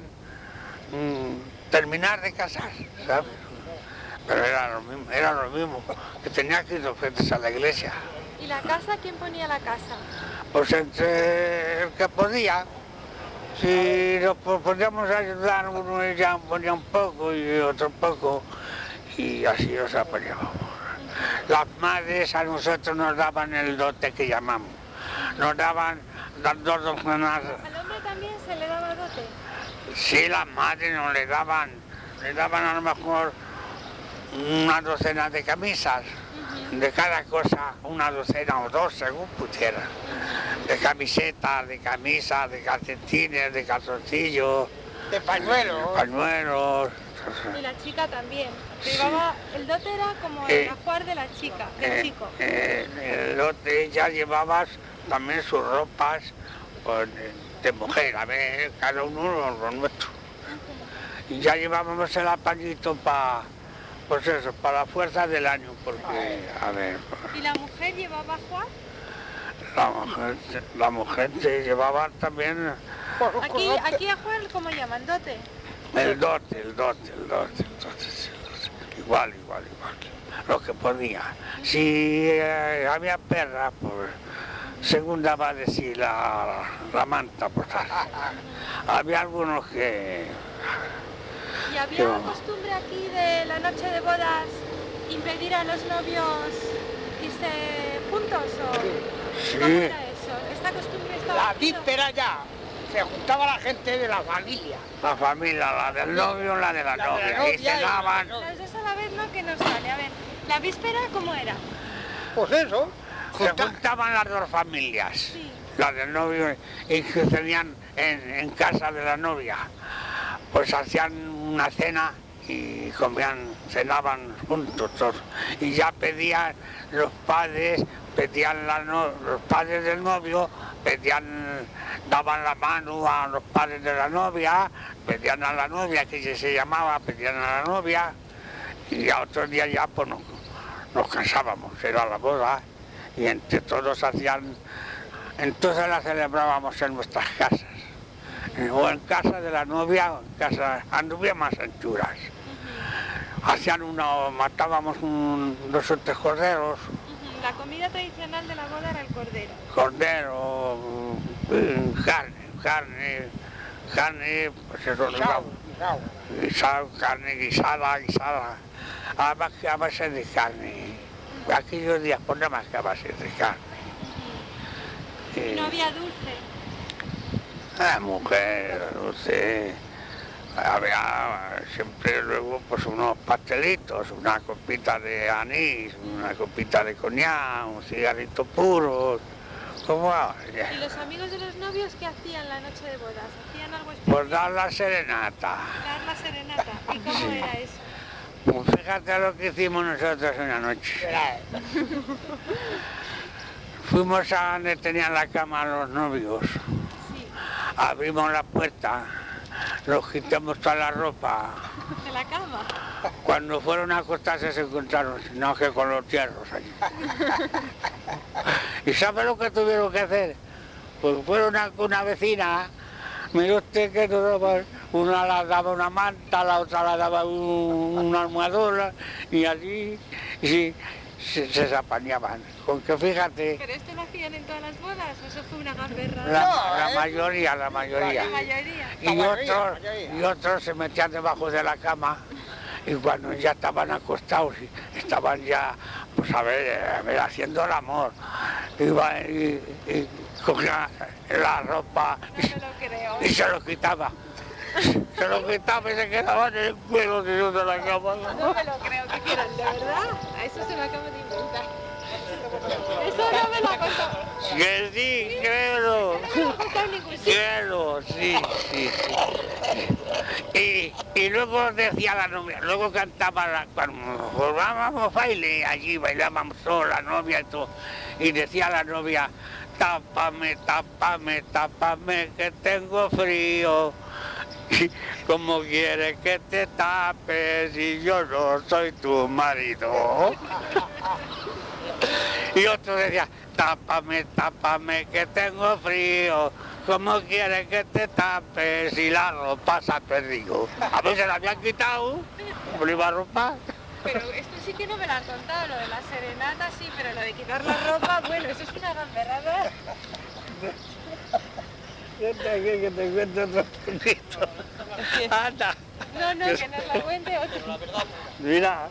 mm, terminar de casar, ¿sabes? Pero era lo mismo, era lo mismo, que tenía que ir dos veces a la iglesia. ¿Y la casa? ¿Quién ponía la casa? Pues entre el que podía, si nos po- podíamos ayudar, uno ya ponía un poco y otro poco, y así nos apoyábamos. Las madres a nosotros nos daban el dote que llamamos, nos daban las dos docenas. ¿Al hombre también se le daba dote? Sí, las madres nos le daban, le daban a lo mejor una docena de camisas, de cada cosa, una docena o dos, según pudiera. De camisetas, de camisas, de calcetines, de calzoncillos, De pañuelo. pañuelos. Y la chica también. Llevaba, el dote era como Eh. el ajuar de la chica, del Eh, chico. eh, el lote ya llevabas también sus ropas pues, de mujer, a ver, cada uno lo, lo nuestro. Y ya llevábamos el apañito para, pues eso, para la fuerza del año, porque, a ver, ¿Y la mujer llevaba ajuar? la mujer, la mujer se llevaba también Por un Aquí, corrote. aquí ajuar, ¿cómo llaman? ¿Dote? el dote, el dote, el dote, el dote, sí, el dote. Igual, igual, igual, lo que podía. Si eh, había perra, pues según daba a decir la, la manta, pues había algunos que... ¿Y había Yo- costumbre aquí de la noche de bodas impedir a los novios irse juntos o cómo Sí, era eso? ¿Esta costumbre estaba La aquí, no? víspera ya. Se juntaba la gente de la familia. la familia, la del novio, la de la La de la novia, y novia y la cenaban. de la Las dos a la vez no, que nos sale. A ver, ¿la víspera cómo era? Pues eso. Se junta- juntaban las dos familias, Sí. la del novio y que tenían en, en casa de la novia. Pues hacían una cena y comían, cenaban juntos todos. Y ya pedían los padres, pedían la no- los padres del novio, pedían, daban la mano a los padres de la novia, pedían a la novia, que se llamaba, pedían a la novia, y ya otro día ya pues nos, nos cansábamos, era la boda, y entre todos hacían, entonces la celebrábamos en nuestras casas, eh, o en casa de la novia, o en casa, anduvía más anchuras. Hacían una, matábamos un, dos o tres corderos, Ujú. La comida tradicional de la boda era el cordero. cordero, eh, carne, carne, carne, pues eso, Guisado, guisado. guisado, carne guisada, guisada, a base, a base de carne. Aquellos días ponemos que a base de carne. Y Eh, no había dulce. La mujer, no sé, había siempre luego pues unos pastelitos, una copita de anís, una copita de coñac, un cigarrito puro, como ahora. ¿Y los amigos de los novios qué hacían la noche de bodas? ¿Hacían algo especial? Por dar la serenata. Dar la serenata. ¿Y cómo Sí. era eso? Pues fíjate lo que hicimos nosotros una noche. Era- Fuimos a donde tenían la cama los novios, Sí, abrimos la puerta, nos quitamos toda la ropa. de la cama. Cuando fueron a acostarse se encontraron, no que con los hierros allí. ¿Y sabe lo que tuvieron que hacer? Pues fueron a una vecina, mire usted que nos daban, una la daba una manta, la otra la daba un- una almohadola, y allí y se, se apañaban. Con que fíjate, ¿Pero esto lo hacían en todas las bodas o eso fue una gamberra? la, No, la ¿eh? mayoría, la mayoría. La mayoría. Y La mayoría, otros, la mayoría. y otros se metían debajo de la cama y cuando ya estaban acostados y estaban ya, pues a ver, a ver, haciendo el amor, iba y, y cogía la ropa No me lo creo. y, y se lo quitaba. Se lo quitaba y se quedaban en el cuero de de la cama. No me lo creo que quieran, ¿de verdad? A eso se me acaba de inventar. Eso no me lo ha contado. Que sí, quiero, No me lo ha contado en ningún sitio. quiero, sí, sí, sí. Y, y luego decía la novia, luego cantaba, la, cuando formábamos baile, allí bailábamos sola, la novia y todo, y decía la novia, tápame, tápame, tápame, que tengo frío. ¿Cómo quieres que te tapes si yo no soy tu marido? Y otro decía, tápame, tápame, que tengo frío. ¿Cómo quieres que te tapes si la ropa se ha perdido? A veces se la habían quitado, me lo iba a ropa. Pero esto sí que no me lo han contado, lo de la serenata sí, pero lo de quitar la ropa, bueno, eso es una gamberrada. Que te cuento otro poquito. Anda. No, no, que nos la cuente otro. Mira.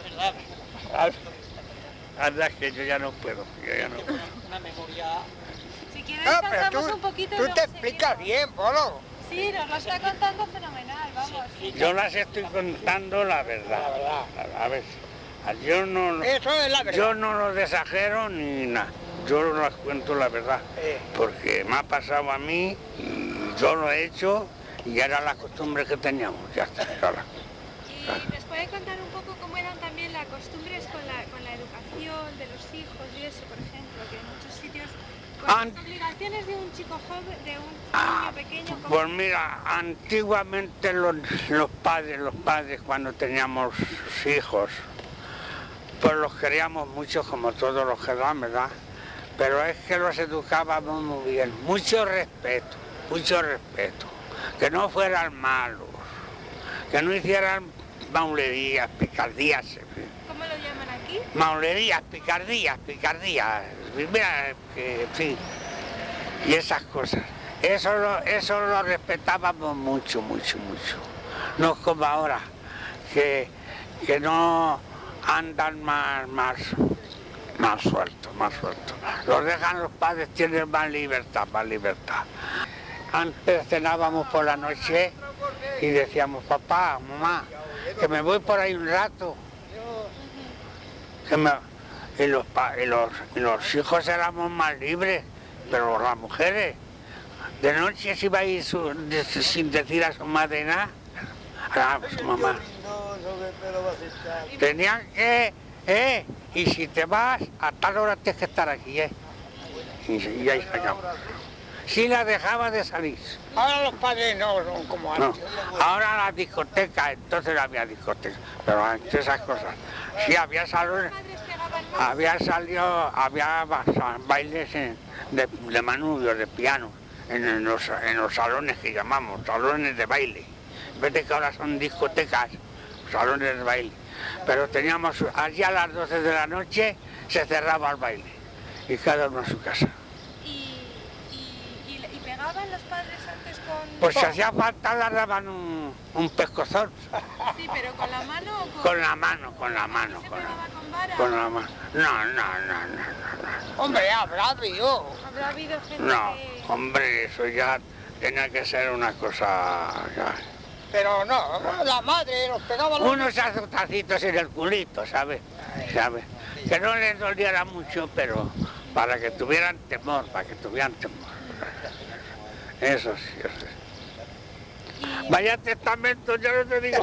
Anda, que yo ya no puedo, yo ya no puedo. Una memoria... Si quieres No, pero cantamos tú, un poquito y tú luego te explicas seguimos. bien, Polo. Sí, nos lo está contando fenomenal, vamos. Yo las estoy contando la verdad. La verdad. A ver, yo no, Eso es la verdad. yo no los exagero ni nada. Yo les cuento la verdad. Eh. Porque me ha pasado a mí y yo lo he hecho y era la costumbre que teníamos. Ya está, ahora. ¿Y nos puede contar un poco cómo eran también las costumbres con la, con la educación de los hijos y eso, por ejemplo, que en muchos sitios, con An- las obligaciones de un chico joven, de un Ah, niño pequeño, ¿cómo? Pues mira, antiguamente los, los padres, los padres cuando teníamos hijos, pues los queríamos mucho como todos los que dan, ¿verdad? Pero es que los educábamos muy bien, mucho respeto, mucho respeto, que no fueran malos, que no hicieran maulerías, picardías, ¿Cómo lo llaman aquí? maulerías, picardías, picardías, mira, que, en fin, y esas cosas. Eso lo, eso lo respetábamos mucho, mucho, mucho. No es como ahora, que, que no andan más, más, más sueltos, más sueltos. Los dejan los padres, tienen más libertad, más libertad. Antes cenábamos por la noche y decíamos, papá, mamá, que me voy por ahí un rato. Que me- y, los, pa- y los, y los hijos éramos más libres, pero las mujeres, de noche se iba a ir su- de- sin decir a su madre nada, a su mamá. Tenían que, eh, y si te vas, a tal hora tienes que estar aquí, eh. Y, y ahí se acabó. Sí la dejaba de salir. Ahora los padres no son como No. antes. Ahora la discoteca, entonces no había discoteca, pero antes esas cosas. Sí, había salones, ¿Los padres pegaban más? había salido, había ba- bailes en- de, de manubrios, de piano, en, en los, en los salones que llamamos, salones de baile. En vez de que ahora son discotecas, salones de baile. Pero teníamos, allí a las doce de la noche se cerraba el baile, y cada uno a su casa. ¿Y, y, y, y pegaban los padres antes con...? Pues si hacía falta le daban un, un pescozón, Sí, pero ¿con la mano o con...? con la mano, con la mano, ¿Se con la pegaba con vara? Con la mano. No, no, no, no, no, Hombre, habrá habido. ¿Habrá habido gente no. que...? No, hombre, eso ya tenía que ser una cosa... ya. Pero no, la madre los pegaba los... Unos azotacitos en el culito, ¿sabes? ¿Sabes? Que no les doliera mucho, pero para que tuvieran temor, para que tuvieran temor. Eso sí, eso sí. Y- Vaya testamento, ya no te digo.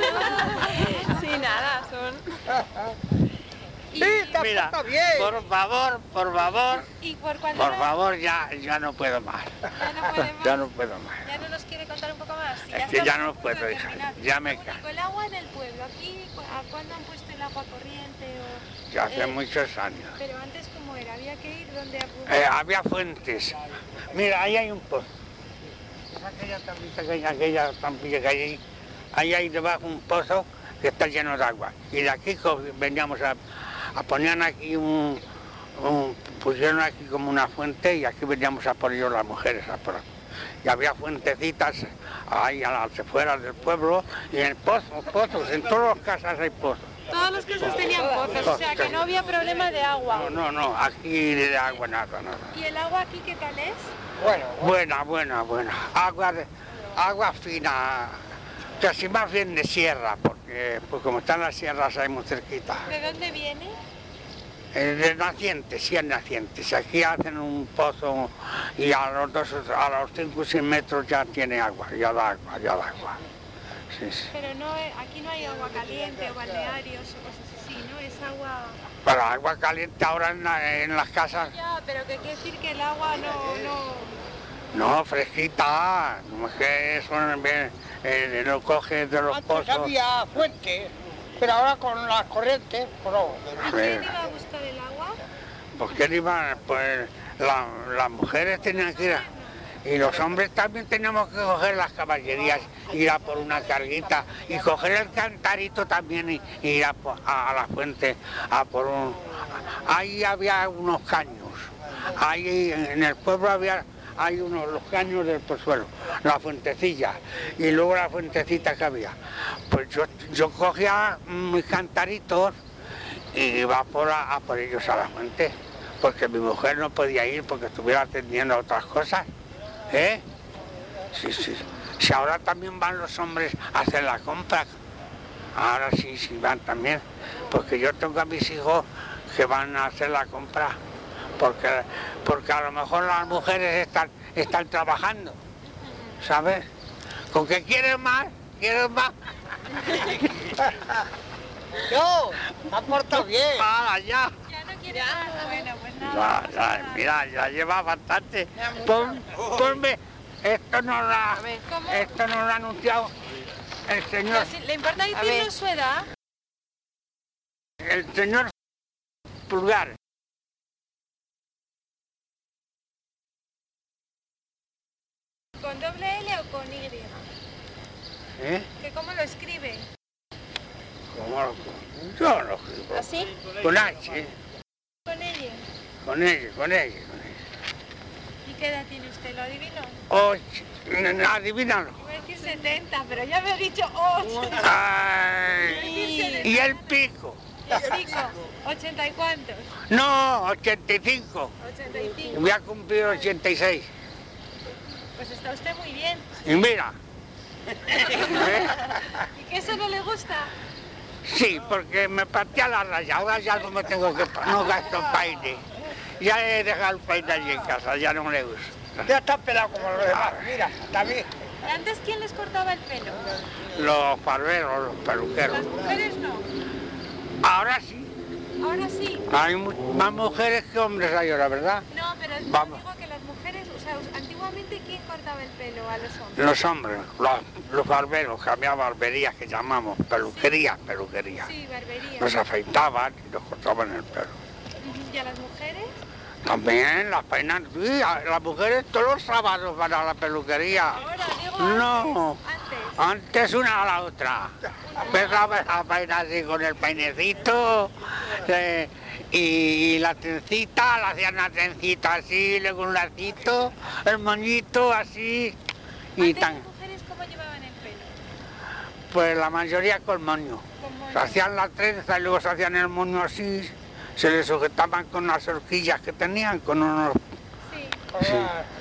Sí, nada, son... Sí, está, Mira, está bien. por favor, por favor, Y por cuando por no- favor, ya, ya no puedo más. Ya no puede más. Ya no puedo más. Ya no nos quiere contar un poco más. Sí, Es que ya estamos no a punto puedo, de hija, terminar. ya me Lo ca- único, el agua en el pueblo, aquí, cu- ¿a cuándo han puesto el agua corriente? O, Ya hace eh, muchos años. Pero antes, ¿cómo era? ¿Había que ir donde apuntar? Eh, había fuentes. Mira, ahí hay un pozo. Es aquella tablita que hay, aquella tampilla que hay ahí. Ahí hay debajo un pozo que está lleno de agua. Y de aquí co- veníamos a, a poner aquí un, un- pusieron aquí como una fuente y aquí veníamos a poner las mujeres a por ahí. Y había fuentecitas ahí a las afueras del pueblo y en pozos, pozos, en todas las casas hay pozos. Todas las casas tenían pozos, o sea que no había problema de agua. No, no, no, aquí de agua nada, nada. ¿Y el agua aquí qué tal es? Bueno, Buena, buena, buena. Agua, de- agua fina, casi más bien de sierra, porque pues como están las sierras ahí muy cerquita. ¿De dónde viene? Eh, de nacientes, sí es nacientes. Aquí hacen un pozo y a los dos, a los cinco o seis metros ya tiene agua, ya da agua, ya da agua. sí, sí. Pero no, eh, aquí no hay agua caliente o balnearios o cosas así, ¿no? Es agua... Para agua caliente ahora en, la- en las casas, Ya, pero que quiere decir que el agua no... no... no, fresquita, no es que eso eh, eh, lo coges de los Antes pozos. había fuentes, pero ahora con las corrientes, pues no. ¿Y quién iba a buscar el agua? ¿Por qué no iban? Pues la- las mujeres tenían que ir a... Y los hombres también teníamos que coger las caballerías, ir a por una carguita y coger el cantarito también y, y ir a, po- a- a la fuente a por un... Ahí había unos caños, ahí en el pueblo había... Hay unos los caños del Pozuelo, la fuentecilla y luego la fuentecita que había. Pues yo, yo cogía mis cantaritos y iba por a, a por ellos a la fuente, porque mi mujer no podía ir porque estuviera atendiendo a otras cosas. ¿Eh? Sí, sí. Si ahora también van los hombres a hacer la compra. Ahora sí, sí van también. Porque yo tengo a mis hijos que van a hacer la compra. Porque, porque a lo mejor las mujeres están, están trabajando. ¿Sabes? Con que quieren más, quieren más. Yo, me ha portado bien. ¡Hala, ya! Ya no quiere más. Bueno, pues nada. Ya, ya, mira, ya lleva bastante. Pon, ponme, esto no lo ha, ¿Cómo? esto no lo ha anunciado el señor, Pero si- ¿Le importa decirnos su edad? el señor Pulgar. ¿Con doble L o con Y? ¿Eh? ¿Que cómo lo escribe? ¿Cómo lo- Yo lo escribo. ¿Así? Con H, ¿Con ella? con ella, con ella, con ella. ¿Y qué edad tiene usted? ¿Lo adivino? Ocho, n- n- adivínalo. Iba a decir setenta, pero ya me ha dicho ocho. Ay, y el pico. Pico, ¿ochenta y cuántos? No, ochenta y cinco. ochenta y cinco. Voy a cumplir ochenta y seis. Pues está usted muy bien. Y mira. ¿Eh? ¿Y que eso no le gusta? Sí, porque me partí a la raya, ahora ya no me tengo que... pa- no gasto peine. Ya he dejado el peine allí en casa, ya no le uso. Ya está pelado como los demás. Mira, también. ¿Antes quién les cortaba el pelo? Los barberos, los peluqueros. Las mujeres no. Ahora sí, Ahora sí. hay mu- más mujeres que hombres hay ahora, ¿verdad? No, pero yo Vamos. digo que las mujeres, o sea, antiguamente ¿quién cortaba el pelo a los hombres? Los hombres, los, los barberos, que había barberías que llamamos, peluquerías, peluquerías. Sí, barbería. Nos afeitaban y nos cortaban el pelo. Ujú, ¿Y a las mujeres? También las peinan, sí, a- las mujeres todos los sábados van a la peluquería. Ahora, digo No. antes. Antes. Antes una a la otra. Empezaba a peinar así con el peinecito eh, y, y la trencita, la hacían la trencita así, luego un lacito, el moñito así y Antes tan. las mujeres ¿cómo llevaban el pelo? Pues la mayoría con moño. Con moño. Se hacían la trenza y luego se hacían el moño así, se le sujetaban con unas horquillas que tenían, con unos... Sí. Sí.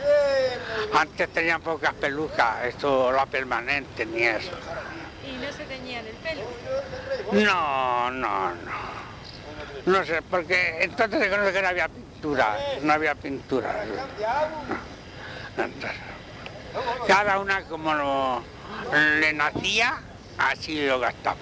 Antes tenían pocas pelucas, esto la permanente ni eso. Y no se teñían el pelo. No, no, no. No sé, porque entonces se conoce que no había pintura, no había pintura. No. Entonces, cada una como lo- le nacía, así lo gastaba.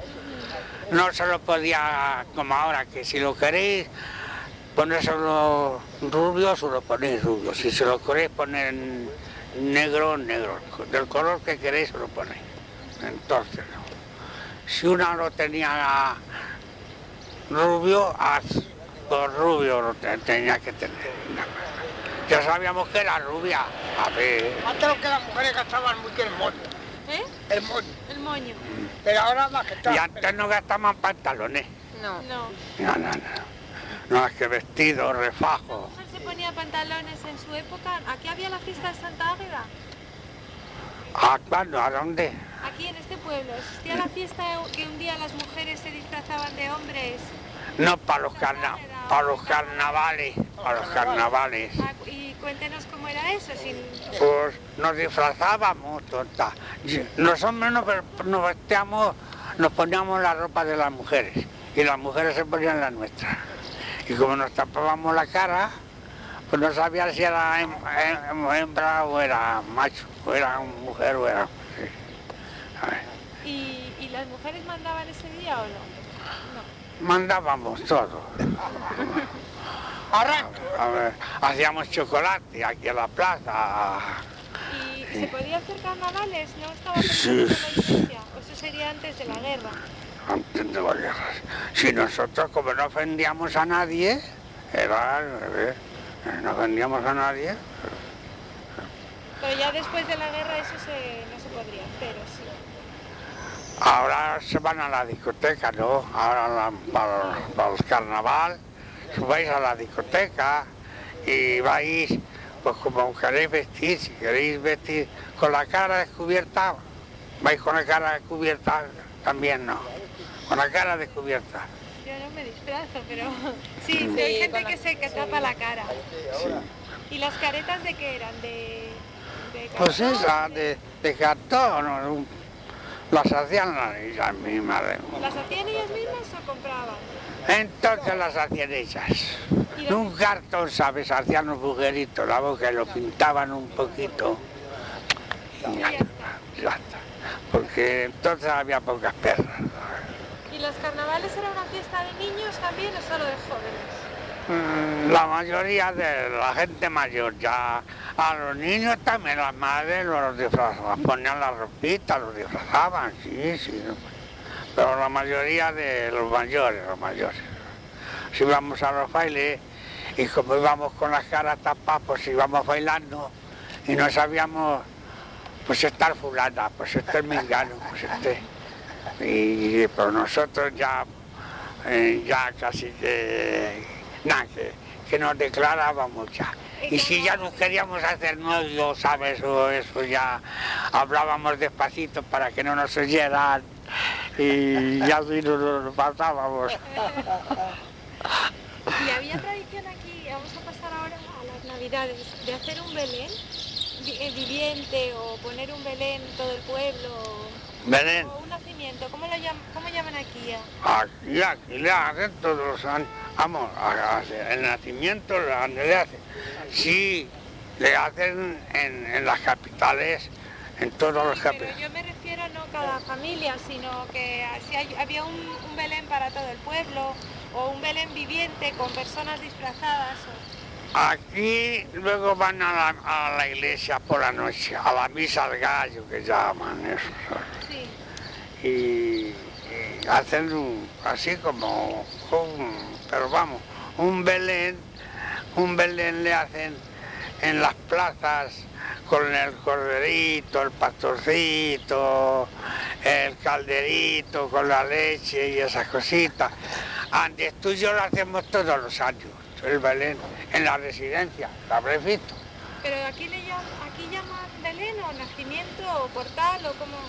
No se lo podía, como ahora, que si lo queréis ponérselo rubio, se lo ponéis rubio. Si se lo queréis poner negro, negro. Del color que queréis se lo ponéis. Entonces, no. Si una lo tenía rubio, haz- pues rubio lo te- tenía que tener. Ya sabíamos que era rubia. A ver, Antes lo que las mujeres gastaban mucho el moño. ¿Eh? El moño. El moño. Pero ahora más que está. y antes no gastaban pantalones. No. No. No, no, no. No, es que vestidos, ¿La refajos. mujer se ponía pantalones en su época? ¿Aquí había la fiesta de Santa Águeda? ¿A cuándo? ¿A dónde? Aquí en este pueblo. ¿Existía la fiesta que un día las mujeres se disfrazaban de hombres? No, para los, carna para los carnavales. Para los carnavales. Ah, y cuéntenos cómo era eso. Sin... Pues nos disfrazábamos, tonta. Los hombres nos, nos vestíamos, nos poníamos la ropa de las mujeres y las mujeres se ponían la nuestra. Y como nos tapábamos la cara, pues no sabía si era hem- hem- hembra o era macho, o era mujer o era... sí. A ver. ¿Las mujeres mandaban ese día o no? No. Mandábamos todo. Arranca. A ver, hacíamos chocolate aquí en la plaza. ¿Y se podía hacer carnavales? ¿No estaba Sí. permitido la licencia? ¿O eso sería antes de la guerra? Antes de la guerra. Si nosotros, como no ofendíamos a nadie, era al revés. No ofendíamos a nadie. Pero ya después de la guerra eso se, no se podría hacer, ¿o sí? Ahora se van a la discoteca, ¿no? Ahora la- para, para el carnaval, vais a la discoteca y vais, pues como queréis vestir, si queréis vestir con la cara descubierta, vais con la cara descubierta, también no, con la cara descubierta. Yo no me disfrazo, pero sí, sí, hay gente que se que tapa la cara. ¿Y las caretas de qué eran? ¿De, de Pues cartón? esa, de, de cartón, ¿no? Las hacían ellas mismas. ¿Las hacían ellas mismas o compraban? Entonces las hacían ellas. ¿Y En un cartón, ¿sabes? Hacían un agujeritos, la boca y lo pintaban un poquito. Y ya está, ya está. Porque entonces había pocas perras. ¿Y los carnavales era una fiesta de niños también o solo de jóvenes? Mm, La mayoría de la gente mayor, ya a los niños también, las madres los disfrazaban, ponían la ropita, los disfrazaban, sí, sí. Pero la mayoría de los mayores, los mayores. Si íbamos a los bailes y como íbamos con las caras tapadas, pues íbamos bailando y no sabíamos, pues estar fulana, pues este es mengano, pues este. Y pero nosotros ya, eh, ya casi que, nada, que, que nos declarábamos ya. Y si ya nos queríamos hacer nuevos, ¿sabes? O eso ya hablábamos despacito para que no nos oyeran y ya así nos lo pasábamos. ¿Y había tradición aquí, vamos a pasar ahora a las navidades, de hacer un Belén vi- eh, viviente o poner un Belén en todo el pueblo? Belén, O un nacimiento, ¿cómo, lo llam- cómo llaman aquí? a- aquí, aquí le hacen todos los años. Vamos, a- a- el nacimiento le le hacen. Sí, le hacen en, en las capitales, en todos los Sí, pero capitales. yo me refiero no cada familia, sino que si hay- había un, un Belén para todo el pueblo o un Belén viviente con personas disfrazadas. o- Aquí luego van a la, a la iglesia por la noche, a la misa al gallo que llaman eso. Sí. Y, y hacen un- así como, un- pero vamos, un Belén, un Belén le hacen en las plazas con el corderito, el pastorcito, el calderito con la leche y esas cositas. Antes tú y yo lo hacemos todos los años, el Belén, en la residencia, ¿lo habréis visto? Pero aquí le llaman, aquí llaman Belén o nacimiento o portal o como...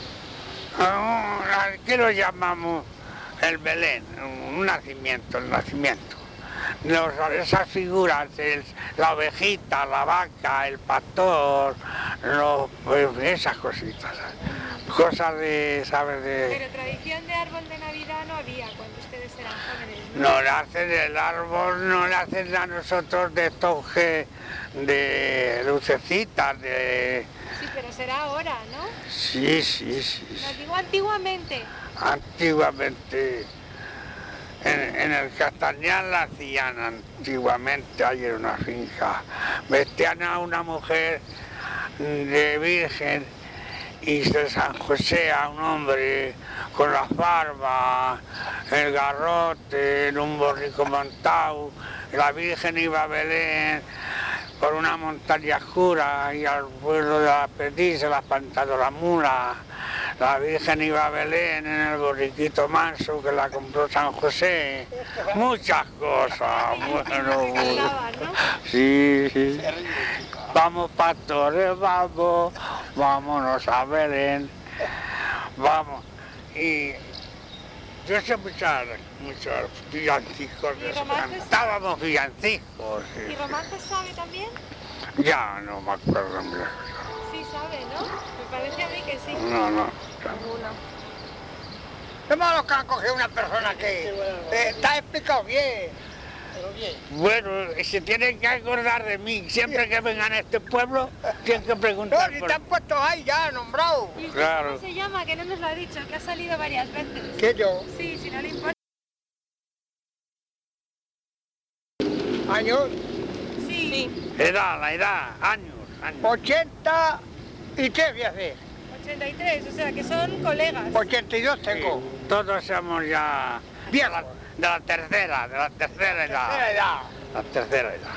Ah, ¿Qué lo llamamos el Belén? Un nacimiento, el nacimiento. Los- esas figuras, el- la ovejita, la vaca, el pastor, los- pues, esas cositas. Cosas de, ¿sabes? De... Pero tradición de árbol de Navidad no había cuando ustedes eran jóvenes, ¿no? No le hacen el árbol, no le hacen a nosotros de toque, de lucecitas, de... Sí, pero será ahora, ¿no? Sí, sí, sí. Lo sí. digo antiguamente. Antiguamente, en, en el Castañal la hacían antiguamente, ahí en una finca. Vestían a una mujer de virgen y de San José a un hombre con las barbas, el garrote, en un borrico montado. La Virgen iba a Belén por una montaña oscura y al pueblo de la Petit se la ha espantado la mula. La Virgen iba a Belén en el borriquito manso que la compró San José. Muchas cosas. Bueno, Cantaban, ¿no? sí, sí. Vamos pastores, vamos, vámonos a Belén, vamos. Y yo sé muchas, muchos villancicos, ¿Y de eso, romances? cantábamos villancicos. ¿Y sí. romances sabe también? Ya no me acuerdo, hombre. Sí sabe, ¿no? Me parece a mí que sí. No, no. Es malo que han cogido una persona que eh, está explicado bien. Bueno, se tienen que acordar de mí. Siempre que vengan a este pueblo, tienen que No, preguntar si por te han puesto ahí ya, nombrado. ¿Y usted Claro. cómo se llama? Que no nos lo ha dicho, que ha salido varias veces. ¿Qué yo? Sí, si no le importa. Años Sí, edad, la edad, años, años. ochenta y tres voy a hacer. ochenta y tres, o sea que son colegas. ochenta y dos tengo. Sí, todos somos ya de Viejos. la, de la tercera, de la tercera edad. Tercera edad. La tercera edad.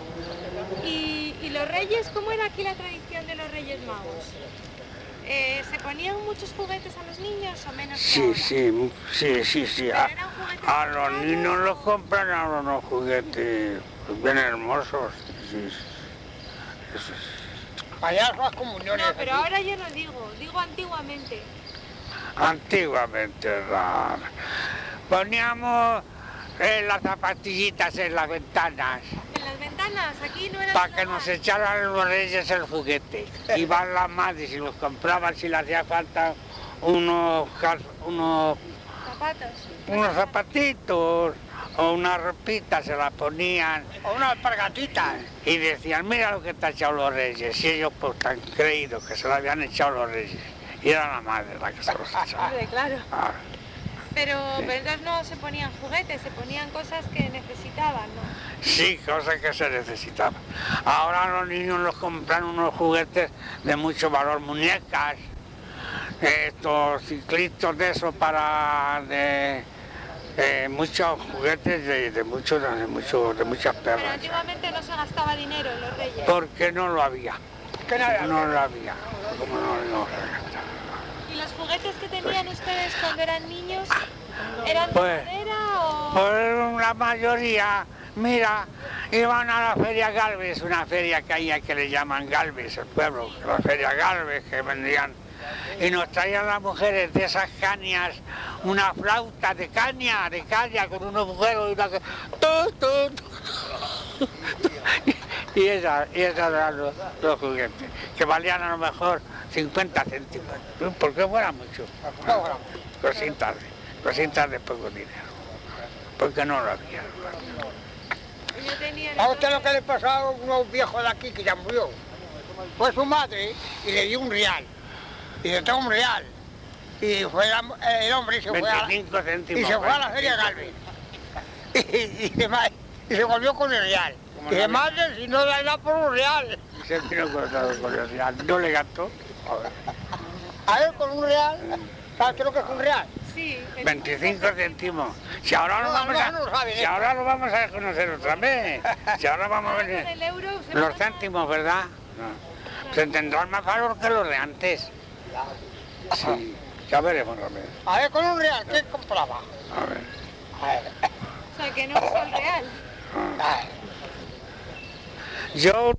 ¿Y, y los reyes, cómo era aquí la tradición de los reyes magos? Eh, ¿Se ponían muchos juguetes a los niños o menos que Sí, ahora? sí, sí, sí, sí. ¿Pero A, eran juguetes a los caros niños los o- compran ahora unos juguetes bien hermosos. Sí, sí. Eso es. Allá son las comuniones. No, pero aquí. ahora yo no digo, digo antiguamente. Antiguamente, la- poníamos eh, las zapatillitas en las ventanas En las ventanas, aquí no era para nada que nos más. echaran los reyes el juguete. Iban las madres y los compraban si le hacía falta unos, cal- unos, Zapatos. unos zapatitos o una ropita, se la ponían O unas alpargatitas. y decían, mira lo que te han echado los reyes. Y ellos pues tan creídos que se lo habían echado los reyes. Y era la madre la que se los echaba. Hombre, claro. Ah, Pero, pero entonces no se ponían juguetes, se ponían cosas que necesitaban, ¿no? sí, cosas que se necesitaban. Ahora los niños los compran unos juguetes de mucho valor, muñecas, estos ciclistas de eso para de, eh, muchos juguetes de, de, mucho, de, mucho, de muchas Pero perras. antiguamente no se gastaba dinero en los reyes. Porque no lo había, Que nada. no lo había. Como no, no, ¿Y los juguetes que tenían ustedes cuando eran niños eran de Pues- madera o...? Pues la mayoría, mira, iban a la Feria Galvez, una feria que hay que le llaman Galvez, el pueblo, la Feria Galvez, que vendían, y nos traían las mujeres de esas cañas, una flauta de caña, de caña, con unos agujeros y una... que- tu, tu, tu. Y esas y esas eran los, los juguetes, que valían a lo mejor cincuenta céntimos, porque fuera mucho. Cositas, cositas de poco dinero, porque no lo había. Yo tenía A usted lo que le pasó a unos viejos de aquí que ya murió. Fue su madre y le dio un real. Y le tengo un real. Y fue la- el hombre y se fue a la, veinticinco céntimos. y se fue a la feria Galvez. Y, y, se va- y se volvió con el real. Como Y la de vida. madre, si no le da por un real. Se vino cortado con el real, no le gastó. A ver, con un real, ¿sabes qué es lo que es un real? Sí. el- veinticinco céntimos. Si ahora lo No, vamos a, no, no sabe, si ¿eh? ahora lo vamos a conocer otra vez. Si ahora vamos a Ahora ver con el euro se los paga- céntimos, ¿verdad? No. Se tendrán más valor que los de antes. Sí, ya veremos a ver. A ver, con un real, ¿qué compraba? A ver. A ver, O sea, que no es el real. a ver. Yo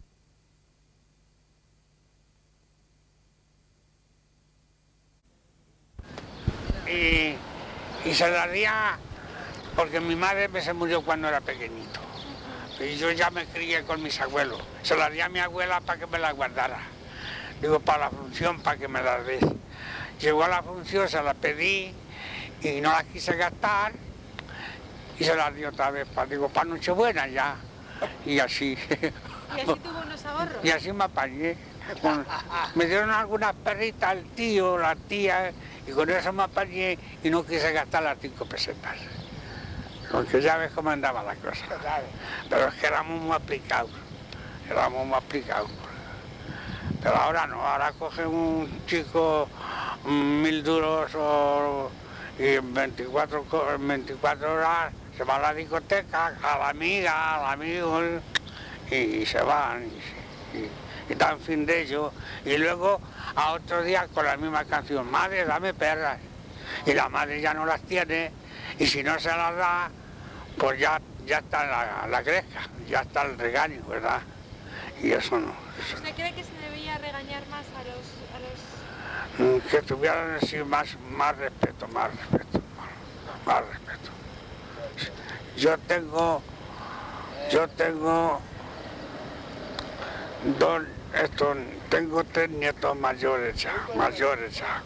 y, y se la daría porque mi madre me se murió cuando era pequeñito y yo ya me crié con mis abuelos. Se la di a mi abuela para que me la guardara. Digo, para la función, para que me la des. Llegó a la función, se la pedí y no la quise gastar y se la di otra vez, para, digo, para Nochebuena ya. Y así. Y así tuvo unos ahorros. Y así me apañé. Con- me dieron algunas perritas el tío, la tía, y con eso me apañé y no quise gastar las cinco pesetas. Porque ya ves cómo andaba la cosa. Pero es que éramos muy aplicados, éramos muy aplicados. Pero ahora no, ahora coge un chico mm, mil duros o, y en veinticuatro, co- en veinticuatro horas se va a la discoteca, a la amiga, al amigo, y, y se van, y, y- y dan fin de ello. Y luego a otro día con la misma canción, madre, dame perras. Y la madre ya no las tiene, y si no se las da, pues ya, ya está la, la gresca, ya está el regaño, ¿verdad? Y eso no. Eso ¿Usted cree que se debería regañar más a los... A los... no. Mm, que tuvieran así más, más respeto, más respeto, más, más respeto. Yo tengo, yo tengo dos, estos, tengo tres nietos mayores ya, mayores ya,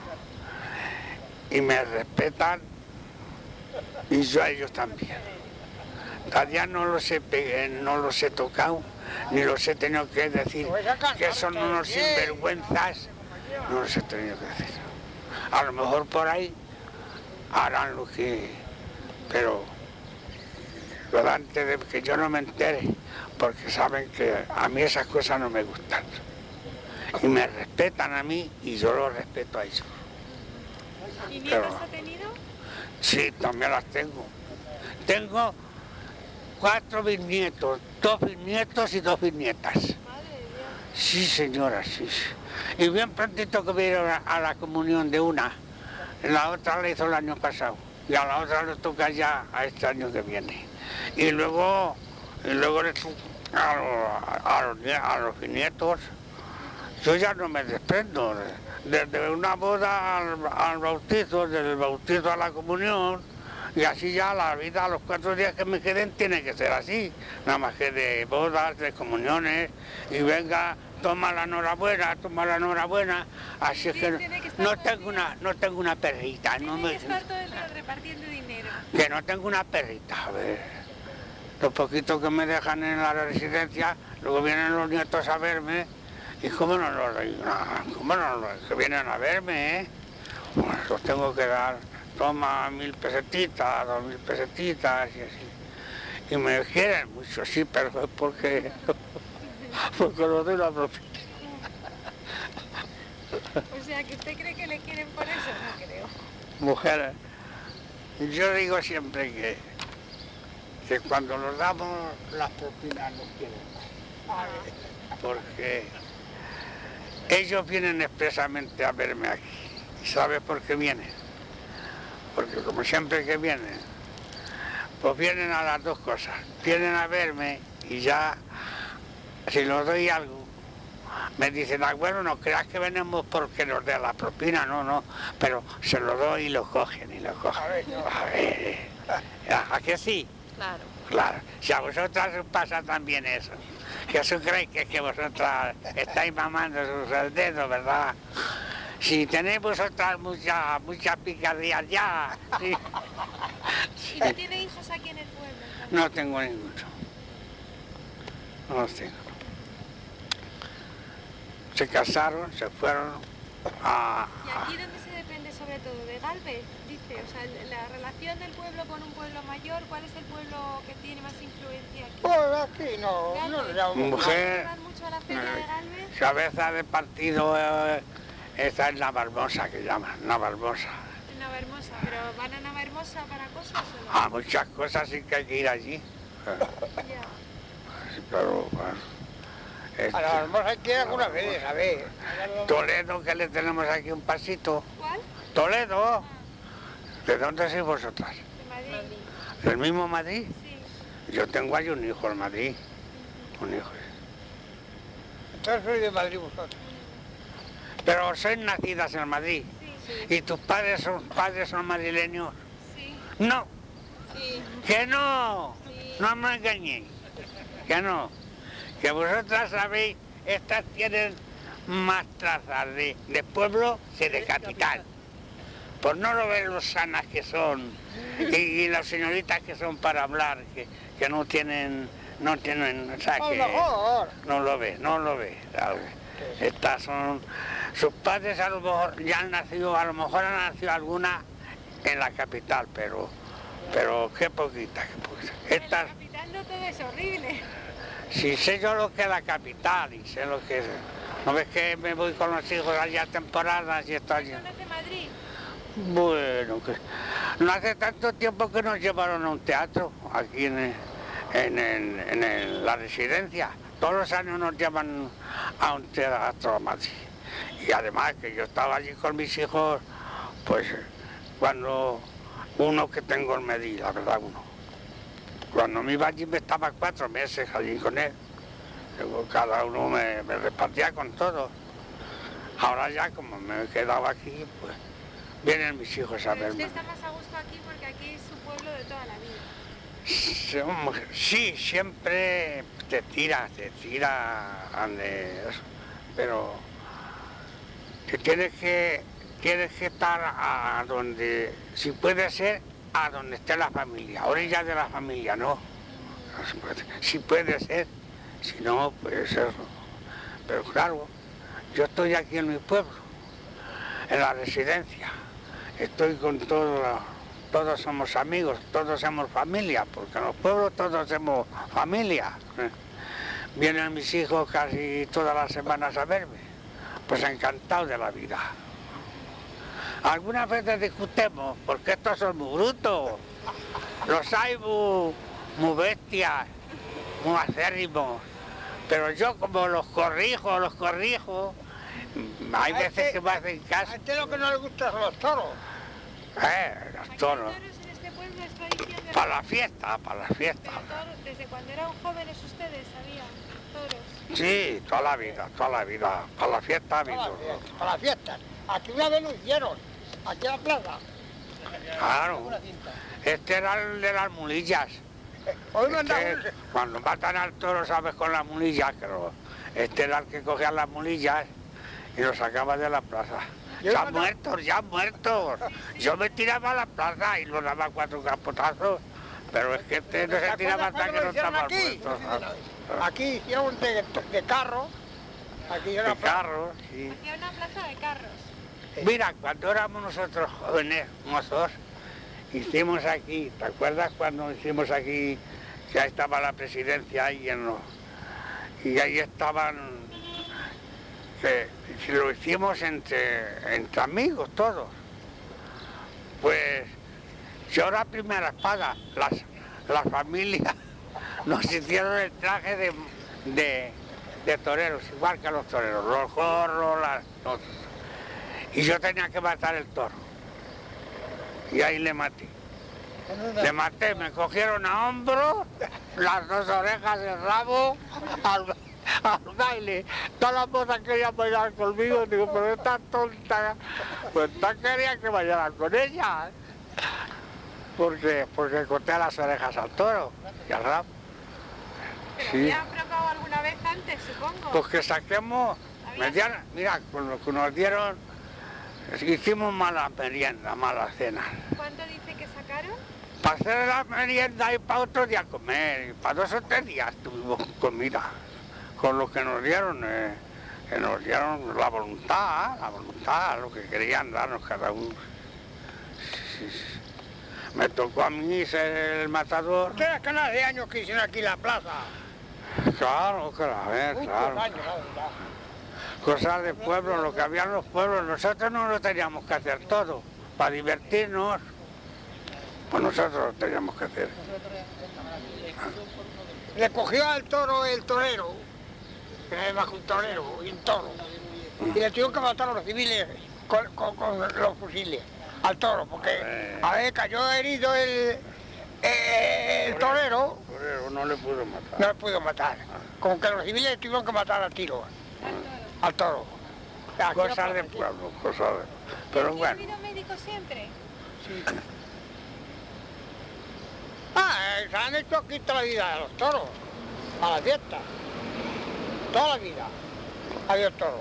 y me respetan y yo a ellos también. Todavía no los he, pe- no los he tocado, ni los he tenido que decir que son unos sinvergüenzas, no los he tenido que decir. A lo mejor por ahí harán lo que... pero lo de antes de que yo no me entere, porque saben que a mí esas cosas no me gustan. Y me respetan a mí y yo los respeto a ellos. ¿Y nietos Pero- ha tenido? Sí, también las tengo. Tengo cuatro bisnietos, dos bisnietos y dos bisnietas. Madre de Dios. Sí, señora, sí, sí. Y bien prontito que vinieron a, a la comunión de una, la otra la hizo el año pasado, y a la otra le toca ya a este año que viene. Y luego, y luego le toca a, los- a, los, nie- a los bisnietos, yo ya no me desprendo. Desde una boda al, al bautizo, del bautizo a la comunión, y así ya la vida, los cuatro días que me queden, tiene que ser así. Nada más que de bodas, de comuniones, y venga, toma la enhorabuena, toma la enhorabuena. Así es Sí, que tiene que estar no todo el tengo día. una, no tengo una perrita, no Tiene me, que estar todo el día repartiendo dinero. que no tengo una perrita, a ver. Los poquitos que me dejan en la residencia, luego vienen los nietos a verme, y cómo no los, cómo no los que vienen a verme, ¿eh? Pues los tengo que dar, toma mil pesetitas, dos mil pesetitas y así. Y me quieren mucho, sí, pero es porque, porque los doy la propina. O sea, que usted cree que le quieren por eso, no creo. Mujeres, yo digo siempre que, que cuando nos damos las propinas nos quieren más. Porque ellos vienen expresamente a verme aquí. ¿Y sabes por qué vienen? Porque como siempre que vienen, pues vienen a las dos cosas. Vienen a verme y ya, si les doy algo, me dicen, ah, bueno, no creas que venimos porque nos dé la propina, no, no, pero se lo doy y lo cogen y lo cogen. A ver, no. A ver, ¿a que sí? Claro. Claro, si a vosotras os pasa también eso, que os creéis que, que vosotras estáis mamando sus dedos, ¿verdad? Si tenéis vosotras muchas muchas picardías ya, sí. ¿Y no tiene hijos aquí en el pueblo? entonces? No tengo ninguno. No los tengo. Se casaron, se fueron a... ¿Y aquí dónde se depende sobre todo? ¿De Galvez? Dice, o sea, la relación del pueblo con un pueblo mayor, ¿cuál es el pueblo que tiene más influencia aquí? Pues aquí no, no le damos Mujer. ¿Van mucho a la feria de Galvez? Cabeza de partido, eh, esa es Navalmosa que llaman, Navalmosa. En Navahermosa, pero ¿van a Navahermosa para cosas o no? A muchas cosas sí que hay que ir allí. Ya. Sí, pero bueno. Este, A la hermosa hay que ir algunas veces, a ver. Toledo, que le tenemos aquí un pasito. ¿Cuál? Toledo. ¿De dónde sois vosotras? De Madrid. ¿Del mismo Madrid? Sí. Yo tengo ahí un hijo en Madrid. Un hijo. Entonces soy de Madrid vosotros. Pero sois nacidas en Madrid. Sí, sí. ¿Y tus padres son padres son madrileños? Sí. No, Sí. que no. Sí. No me engañéis. Que no. Que vosotras sabéis, estas tienen más trazas de, de pueblo que de capital. Por no lo ver los sanas que son y, y las señoritas que son para hablar, que, que no tienen, no tienen, o sea A lo que mejor. no lo ve, no lo ve. ¿sabes? Estas son, sus padres a lo mejor ya han nacido, a lo mejor han nacido alguna en la capital, pero, pero qué poquita, qué poquita. En la Estas, capital no todo es horrible. si sé yo lo que es la capital y sé lo que es, ¿no ves que me voy con los hijos allá temporadas y estoy allí? ¿Conoce Madrid? Bueno, que no hace tanto tiempo que nos llevaron a un teatro aquí en, el- en, el- en el- la residencia. Todos los años nos llevan a un teatro a Madrid. Y además que yo estaba allí con mis hijos, pues cuando uno que tengo en Madrid, la verdad uno. Cuando me iba allí me estaba cuatro meses allí con él. Luego cada uno me, me repartía con todos. Ahora ya como me he quedado aquí, pues vienen mis hijos a Pero verme. usted está más a gusto aquí porque aquí es su pueblo de toda la vida. Sí, hombre, sí, siempre te tira, te tira ande eso, pero que tienes que tienes que estar a donde, si puede ser, a donde esté la familia, a orilla de la familia, ¿no? no se puede. Si puede ser, si no, puede ser. Pero claro, yo estoy aquí en mi pueblo, en la residencia. Estoy con todos, todos somos amigos, todos somos familia, porque en los pueblos todos somos familia. Vienen mis hijos casi todas las semanas a verme, pues encantado de la vida. Algunas veces discutemos, porque estos son muy brutos, los hay muy, muy bestias, muy acérrimos, pero yo como los corrijo, los corrijo, hay veces que me hacen caso. A este lo que no le gusta son los toros. Eh, los toros. ¿Toros en este pueblo es tradición de... Para la fiesta, para la fiesta. Pero toros, desde cuando eran jóvenes ustedes había toros. Sí, toda la vida, toda la vida. Para la fiesta ha Para la habido. fiesta, para la fiesta. Aquí una vez lo hicieron, aquí en la plaza. Claro. Este era el de las mulillas. Hoy me han dado Este, cuando matan al toro, sabes, con las mulillas, pero este era el que cogía las mulillas y lo sacaba de la plaza. Yo Ya no- muertos, ya muertos. Yo me tiraba a la plaza y lo daba cuatro capotazos, pero es que este no se tiraba hasta que no estaba aquí? muerto. Aquí hicieron de, de carro, aquí en la De plaza. carros, sí. Hacía una plaza de carros. Mira, cuando éramos nosotros jóvenes, mozos, hicimos aquí, ¿te acuerdas cuando hicimos aquí, que ahí estaba la presidencia ahí en los, y ahí estaban, que si lo hicimos entre, entre amigos todos? Pues yo la primera espada, las, las familias nos hicieron el traje de, de, de toreros, igual que los toreros, los gorros, las... los- y yo tenía que matar el toro. Y ahí le maté. Le maté, me cogieron a hombro, las dos orejas, el rabo, al, al baile. Todas las mozas querían bailar conmigo, digo, pero esta tonta, pues esta quería que bailara con ella. Porque, porque corté las orejas al toro y al rabo. Pero Sí. había probado alguna vez antes, supongo. Pues que saquemos, Había- me dieron- mira, con lo que nos dieron, hicimos mala merienda, mala cena. ¿Cuánto dice que sacaron? Para hacer la merienda y para otro día comer, y para dos o tres días tuvimos comida. Con lo que nos dieron, eh, que nos dieron la voluntad, la voluntad, lo que querían darnos cada uno. Sí, sí. Me tocó a mí ser el matador. Ustedes que no hace años que hicieron aquí la plaza. Claro, claro, a ver, Muchos claro. años, la verdad. Cosas de pueblo, lo que había en los pueblos, nosotros no lo teníamos que hacer todo, para divertirnos, pues nosotros lo teníamos que hacer. Le cogió al toro el torero, que era más que un torero, y un toro. Y le tuvieron que matar a los civiles con, con- con los fusiles, al toro, porque a ver, cayó herido el, eh, el torero, Pero no le pudo matar. no le pudo matar. Como que los civiles tuvieron que matar al tiro, al toro. Aquí Cosas la de plaza, pueblo, cosas de... Pero ¿Aquí ha bueno, habido médicos siempre? sí. Ah, eh, se han hecho aquí toda la vida los toros, a la fiesta. Toda la vida ha habido toros.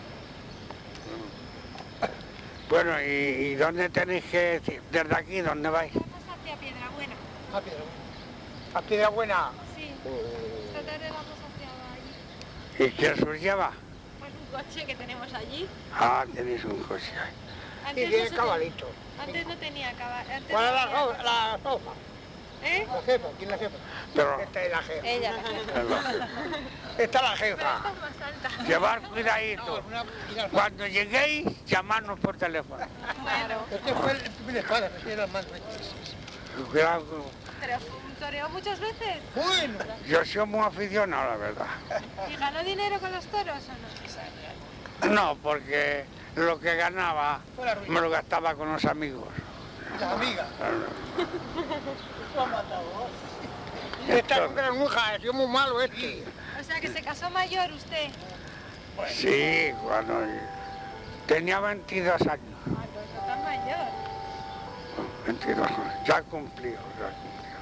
bueno, ¿y, y dónde tenéis que ir? Desde aquí, ¿dónde vais? Vamos hacia Piedrabuena. A Piedra, a Piedra Buena. Sí. Esta tarde vamos hacia allí. ¿Y quién os lleva? Pues un coche que tenemos allí. Ah, tenéis un coche ahí. Y Antes tiene no, se cabalito. te- antes no tenía caballo. ¿Cuál es la, so- la sofa? ¿Eh? La jefa, ¿quién es la jefa? Pero, Esta es la jefa. Ella. Esta es la Pero jefa. esta es más alta. llevar cuidadito. Cuando lleguéis, llamadnos por teléfono. Claro. Este fue el primer espada, que era más Cuidado con- Pero toreó muchas veces. Bueno, Yo soy muy aficionado, la verdad. ¿Y ganó dinero con los toros o no? No, porque lo que ganaba fue la ruina. me lo gastaba con los amigos. La amiga. Esta es una mujer, es muy malo este. O sea que se casó mayor usted. Sí, cuando tenía veintidós años. Ah, no está tan mayor. veintidós años. Ya cumplió, ya cumplió.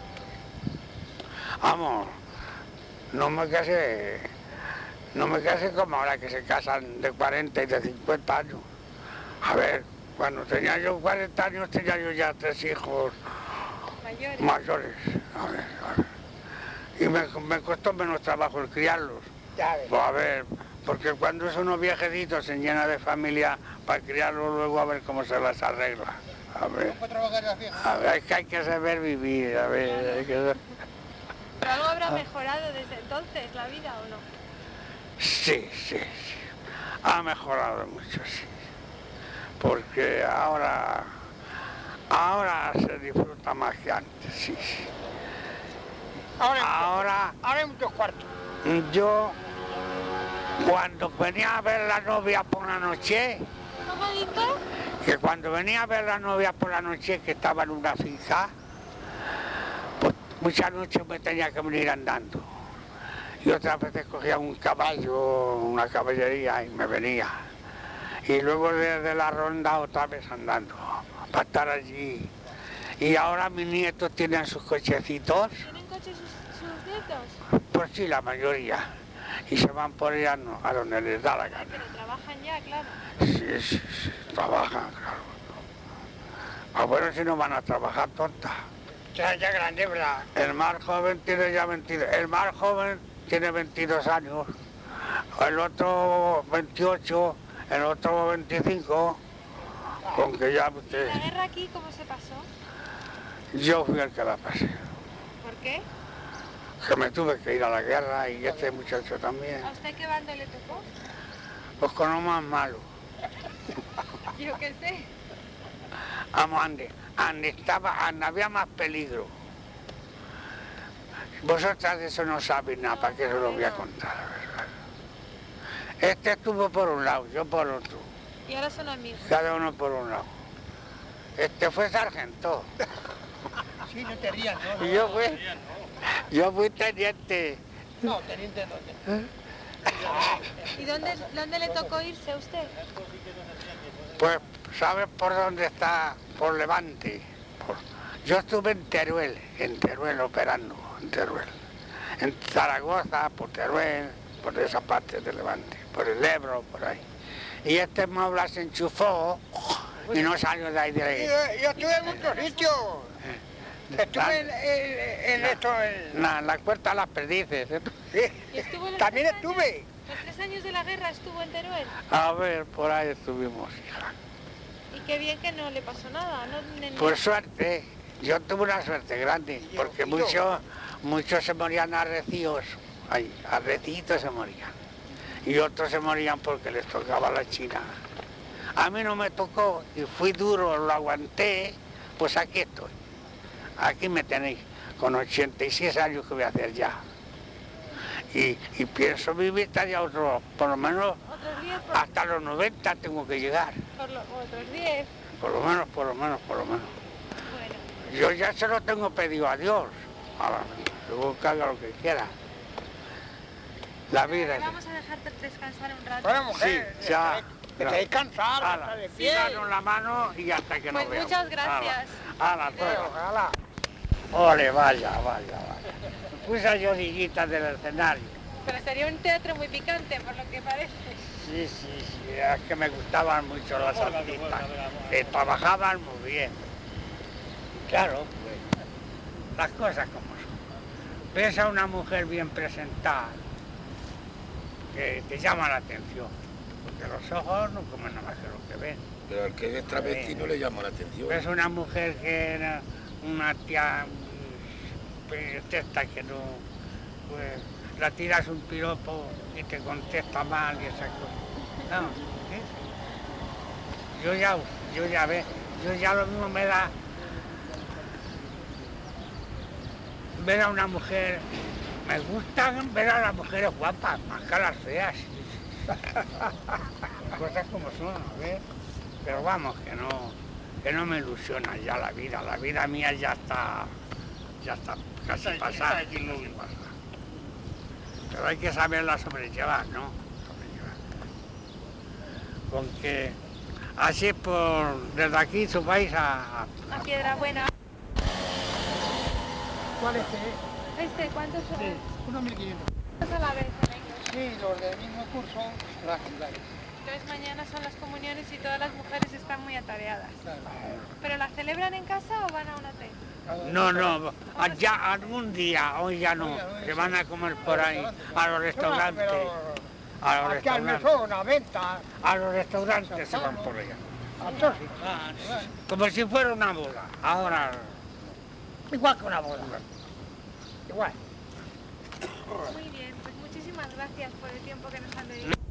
Vamos, no me casé, no me casé como ahora que se casan de cuarenta y de cincuenta años. A ver, cuando tenía yo cuarenta años tenía yo ya tres hijos Mayores. mayores. A ver, a ver. y me, me costó menos trabajo el criarlos. Ya ves. Pues a ver, porque cuando son unos viejecitos se llena de familia, para criarlos luego a ver cómo se las arregla. A ver, a ver, es que hay que saber vivir, a ver, hay que... ¿Pero algo habrá mejorado desde entonces la vida o no? Sí, sí, sí, ha mejorado mucho, sí, porque ahora, ahora se disfruta más que antes, sí, sí. Ahora, Ahora, ahora hay muchos cuartos. yo, cuando venía a ver la novia por la noche, ¿Cómo dijo? que cuando venía a ver la novia por la noche, que estaba en una finca, pues muchas noches me tenía que venir andando. Y otras veces cogía un caballo, una caballería y me venía. Y luego desde la ronda otra vez andando, para estar allí. Y ahora mis nietos tienen sus cochecitos, ¿Tienen coches sus, sus nietos? por sí la mayoría, y se van por allá no, a donde les da la Ay, gana. pero trabajan ya, claro. Sí, sí, sí, trabajan, claro. Ah, bueno, si no van a trabajar tontas. Ya, ya grande, ¿verdad? El más joven tiene ya veintidós, el más joven tiene veintidós años, el otro veintiocho, el otro veinticinco, con que ya ¿Y usted... la guerra aquí cómo se pasó? Yo fui el que la pasé, ¿Por qué? que me tuve que ir a la guerra y este muchacho también, ¿A usted qué bando le tocó? pues con lo más malo. Yo qué sé. Vamos, ande, ande estaba, ande había más peligro. Vosotras de eso no sabéis nada, ¿para qué se lo voy a contar? Este estuvo por un lado, yo por otro, Y ahora son amigos. cada uno por un lado. Este fue sargento, Sí, no te rías, ¿no? y yo fui, yo fui teniente. No, teniente no. ¿Y dónde, dónde le tocó irse a usted? Pues, ¿sabes por dónde está? Por Levante. Por- Yo estuve en Teruel, en Teruel operando, en Teruel. En Zaragoza, por Teruel, por esa parte de Levante, por el Ebro, por ahí. Y este móvil se enchufó y no salió de ahí de ahí. Yo, yo estuve en muchos sitios. Estuve en, en, en esto, en... Na- la cuerta de las perdices. ¿eh? ¿Y estuvo los También tres estuve. años- Los tres años de la guerra estuvo en Teruel. A ver, por ahí estuvimos, hija. Y qué bien que no le pasó nada, ¿no? Ni- ni- Por suerte, yo tuve una suerte grande, porque muchos muchos se morían arrecidos, ay, arrecitos se morían. Y otros se morían porque les tocaba la China. A mí no me tocó y fui duro, lo aguanté, pues aquí estoy. Aquí me tenéis, con ochenta y seis años que voy a hacer ya. Y, y pienso vivir todavía otro, por lo menos Otros diez, por, hasta los noventa tengo que llegar. por lo- otros diez. Por lo menos, por lo menos, por lo menos. Bueno, Yo ya se lo tengo pedido a Dios. Ahora, luego que haga lo que quiera. La vida le es... vamos a dejar descansar un rato. Bueno, mujer, Sí, ya. que te cansar, Ala, está de pie. danos la mano y hasta que Pues nos veamos. muchas gracias. Ala, Bueno, ala, ojalá. ole, vaya, vaya, vaya. Puse a lloriguitas del escenario. Pero sería un teatro muy picante, por lo que parece. Sí, sí, sí, es que me gustaban mucho las artistas, que trabajaban muy bien. Claro, pues, las cosas como son. Ves a una mujer bien presentada, que te llama la atención, porque los ojos no comen nada más que lo que ven. Pero al que es travesti no le llama la atención. Ves una mujer que era una tía mm, pues, testa que no, pues la tiras un piropo y te contesta mal y esas cosas. No, ¿eh? Yo ya, yo ya ve, yo ya lo mismo me da ver a una mujer, me gustan ver a las mujeres guapas, más que a las feas. Cosas como son, a ver. Pero vamos, que no, que no me ilusiona ya la vida. La vida mía ya está, ya está casi pasada. casi pasada. Pero hay que saberla sobrellevar, ¿no? Sobrellevar. Con que así por desde aquí subáis a, a- A Piedra Buena. ¿Cuál es este? Este, ¿cuántos son? Sí, unos mil quinientos. ¿Cuántos a la vez? Venga. Sí, los del mismo curso, las secundarias. Entonces mañana son las comuniones y todas las mujeres están muy atareadas. Claro. ¿Pero las celebran en casa o van a un hotel? No, no, ya algún día, hoy ya no, se van a comer por ahí, a los restaurantes, a los Aquí al restaurantes, mesón, a venta, a los restaurantes se van por allá. a todos sitios. Como si fuera una boda, ahora igual que una boda, igual. Muy bien, pues muchísimas gracias por el tiempo que nos han dedicado.